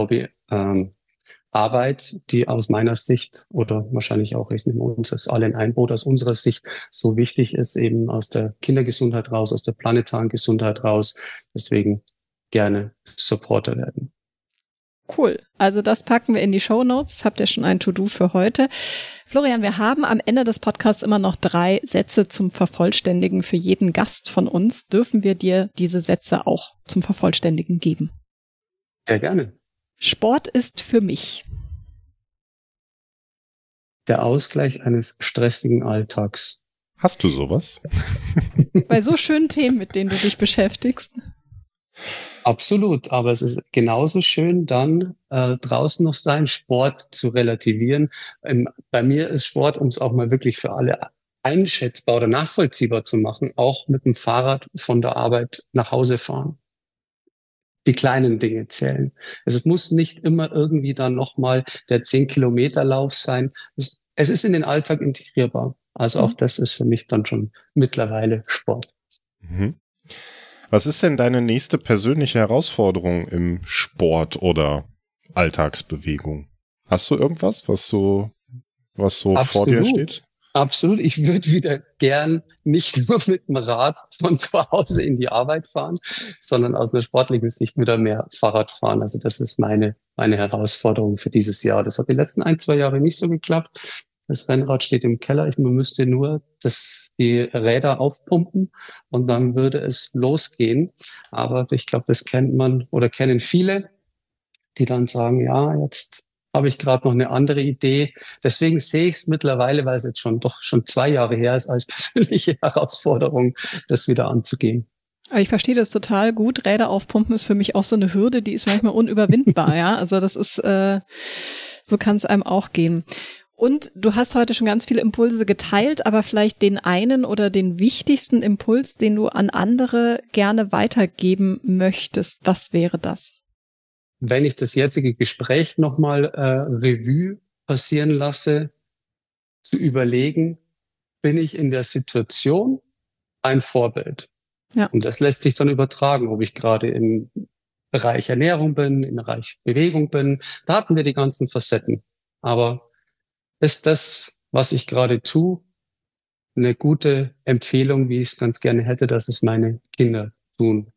Lobbyarbeit, die aus meiner Sicht oder wahrscheinlich auch, ich nehme uns jetzt alle in ein Boot, aus unserer Sicht so wichtig ist, eben aus der Kindergesundheit raus, aus der planetaren Gesundheit raus. Deswegen gerne Supporter werden. Cool. Also das packen wir in die Shownotes. Das habt ihr schon ein To-Do für heute. Florian, wir haben am Ende des Podcasts immer noch 3 Sätze zum Vervollständigen für jeden Gast von uns. Dürfen wir dir diese Sätze auch zum Vervollständigen geben? Sehr gerne. Sport ist für mich der Ausgleich eines stressigen Alltags. Hast du sowas? Bei so schönen Themen, mit denen du dich beschäftigst. Absolut, aber es ist genauso schön, dann draußen noch sein, Sport zu relativieren. Bei mir ist Sport, um es auch mal wirklich für alle einschätzbar oder nachvollziehbar zu machen, auch mit dem Fahrrad von der Arbeit nach Hause fahren. Die kleinen Dinge zählen. Also es muss nicht immer irgendwie dann nochmal der 10-Kilometer-Lauf sein. Es ist in den Alltag integrierbar. Also auch das ist für mich dann schon mittlerweile Sport. Mhm. Was ist denn deine nächste persönliche Herausforderung im Sport oder Alltagsbewegung? Hast du irgendwas, was so vor dir steht? Absolut. Ich würde wieder gern nicht nur mit dem Rad von zu Hause in die Arbeit fahren, sondern aus einer sportlichen Sicht wieder mehr Fahrrad fahren. Also das ist meine Herausforderung für dieses Jahr. Das hat die letzten 1-2 Jahre nicht so geklappt. Das Rennrad steht im Keller. Man müsste nur die Räder aufpumpen und dann würde es losgehen. Aber ich glaube, das kennt man oder kennen viele, die dann sagen, ja, jetzt habe ich gerade noch eine andere Idee. Deswegen sehe ich es mittlerweile, weil es jetzt schon 2 Jahre her ist, als persönliche Herausforderung, das wieder anzugehen. Aber ich verstehe das total gut. Räder aufpumpen ist für mich auch so eine Hürde, die ist manchmal unüberwindbar, ja. Also das ist, so kann es einem auch gehen. Und du hast heute schon ganz viele Impulse geteilt, aber vielleicht den einen oder den wichtigsten Impuls, den du an andere gerne weitergeben möchtest. Was wäre das? Wenn ich das jetzige Gespräch nochmal Revue passieren lasse, zu überlegen, bin ich in der Situation ein Vorbild? Ja. Und das lässt sich dann übertragen, ob ich gerade im Bereich Ernährung bin, im Bereich Bewegung bin. Da hatten wir die ganzen Facetten. Aber ist das, was ich gerade tue, eine gute Empfehlung, wie ich es ganz gerne hätte, dass es meine Kinder tun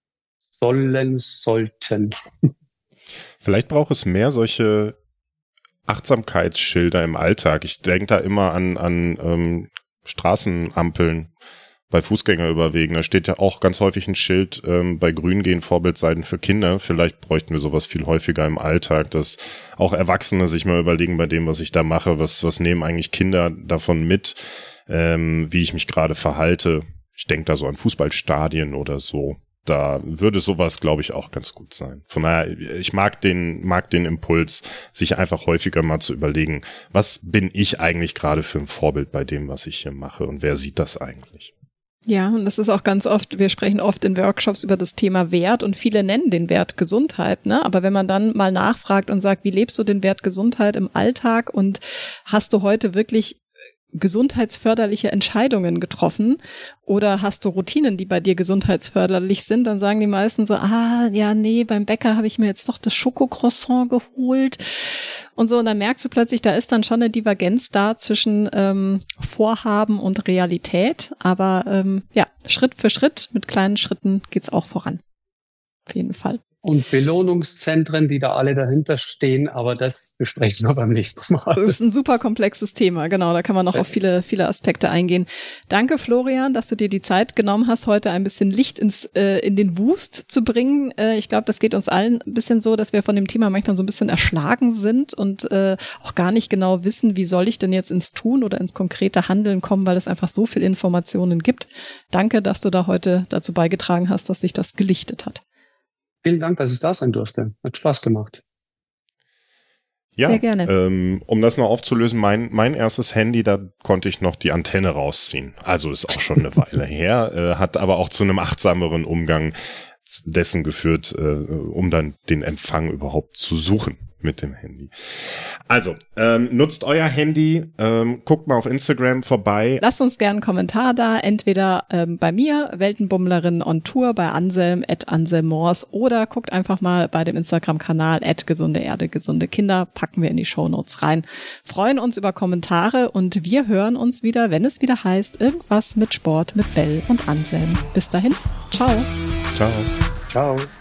sollten? Vielleicht braucht es mehr solche Achtsamkeitsschilder im Alltag. Ich denke da immer an Straßenampeln bei Fußgängerüberwegen. Da steht ja auch ganz häufig ein Schild, bei Grün gehen Vorbildseiten für Kinder. Vielleicht bräuchten wir sowas viel häufiger im Alltag, dass auch Erwachsene sich mal überlegen bei dem, was ich da mache, was nehmen eigentlich Kinder davon mit, wie ich mich gerade verhalte. Ich denke da so an Fußballstadien oder so. Da würde sowas, glaube ich, auch ganz gut sein. Von daher, ich mag den Impuls, sich einfach häufiger mal zu überlegen, was bin ich eigentlich gerade für ein Vorbild bei dem, was ich hier mache und wer sieht das eigentlich? Ja, und das ist auch ganz oft, wir sprechen oft in Workshops über das Thema Wert und viele nennen den Wert Gesundheit, ne? Aber wenn man dann mal nachfragt und sagt, wie lebst du den Wert Gesundheit im Alltag und hast du heute wirklich gesundheitsförderliche Entscheidungen getroffen oder hast du Routinen, die bei dir gesundheitsförderlich sind, dann sagen die meisten so, beim Bäcker habe ich mir jetzt doch das Schokocroissant geholt und so, und dann merkst du plötzlich, da ist dann schon eine Divergenz da zwischen Vorhaben und Realität, aber Schritt für Schritt, mit kleinen Schritten geht's auch voran. Auf jeden Fall. Und Belohnungszentren, die da alle dahinter stehen, aber das besprechen wir beim nächsten Mal. Das ist ein super komplexes Thema, genau, da kann man noch auf viele, viele Aspekte eingehen. Danke, Florian, dass du dir die Zeit genommen hast, heute ein bisschen Licht in den Wust zu bringen. Ich glaube, das geht uns allen ein bisschen so, dass wir von dem Thema manchmal so ein bisschen erschlagen sind und auch gar nicht genau wissen, wie soll ich denn jetzt ins Tun oder ins konkrete Handeln kommen, weil es einfach so viel Informationen gibt. Danke, dass du da heute dazu beigetragen hast, dass sich das gelichtet hat. Vielen Dank, dass ich da sein durfte. Hat Spaß gemacht. Ja, sehr gerne. Um das noch aufzulösen, mein erstes Handy, da konnte ich noch die Antenne rausziehen. Also ist auch schon eine Weile her, hat aber auch zu einem achtsameren Umgang dessen geführt, um dann den Empfang überhaupt zu suchen mit dem Handy. Also, nutzt euer Handy, guckt mal auf Instagram vorbei. Lasst uns gerne einen Kommentar da, entweder bei mir, Weltenbummlerin on Tour, bei Anselm, @AnselmMors, oder guckt einfach mal bei dem Instagram-Kanal @gesunde-Erde, gesunde Kinder, packen wir in die Shownotes rein. Freuen uns über Kommentare und wir hören uns wieder, wenn es wieder heißt, irgendwas mit Sport mit Bell und Anselm. Bis dahin, ciao. Ciao. Ciao.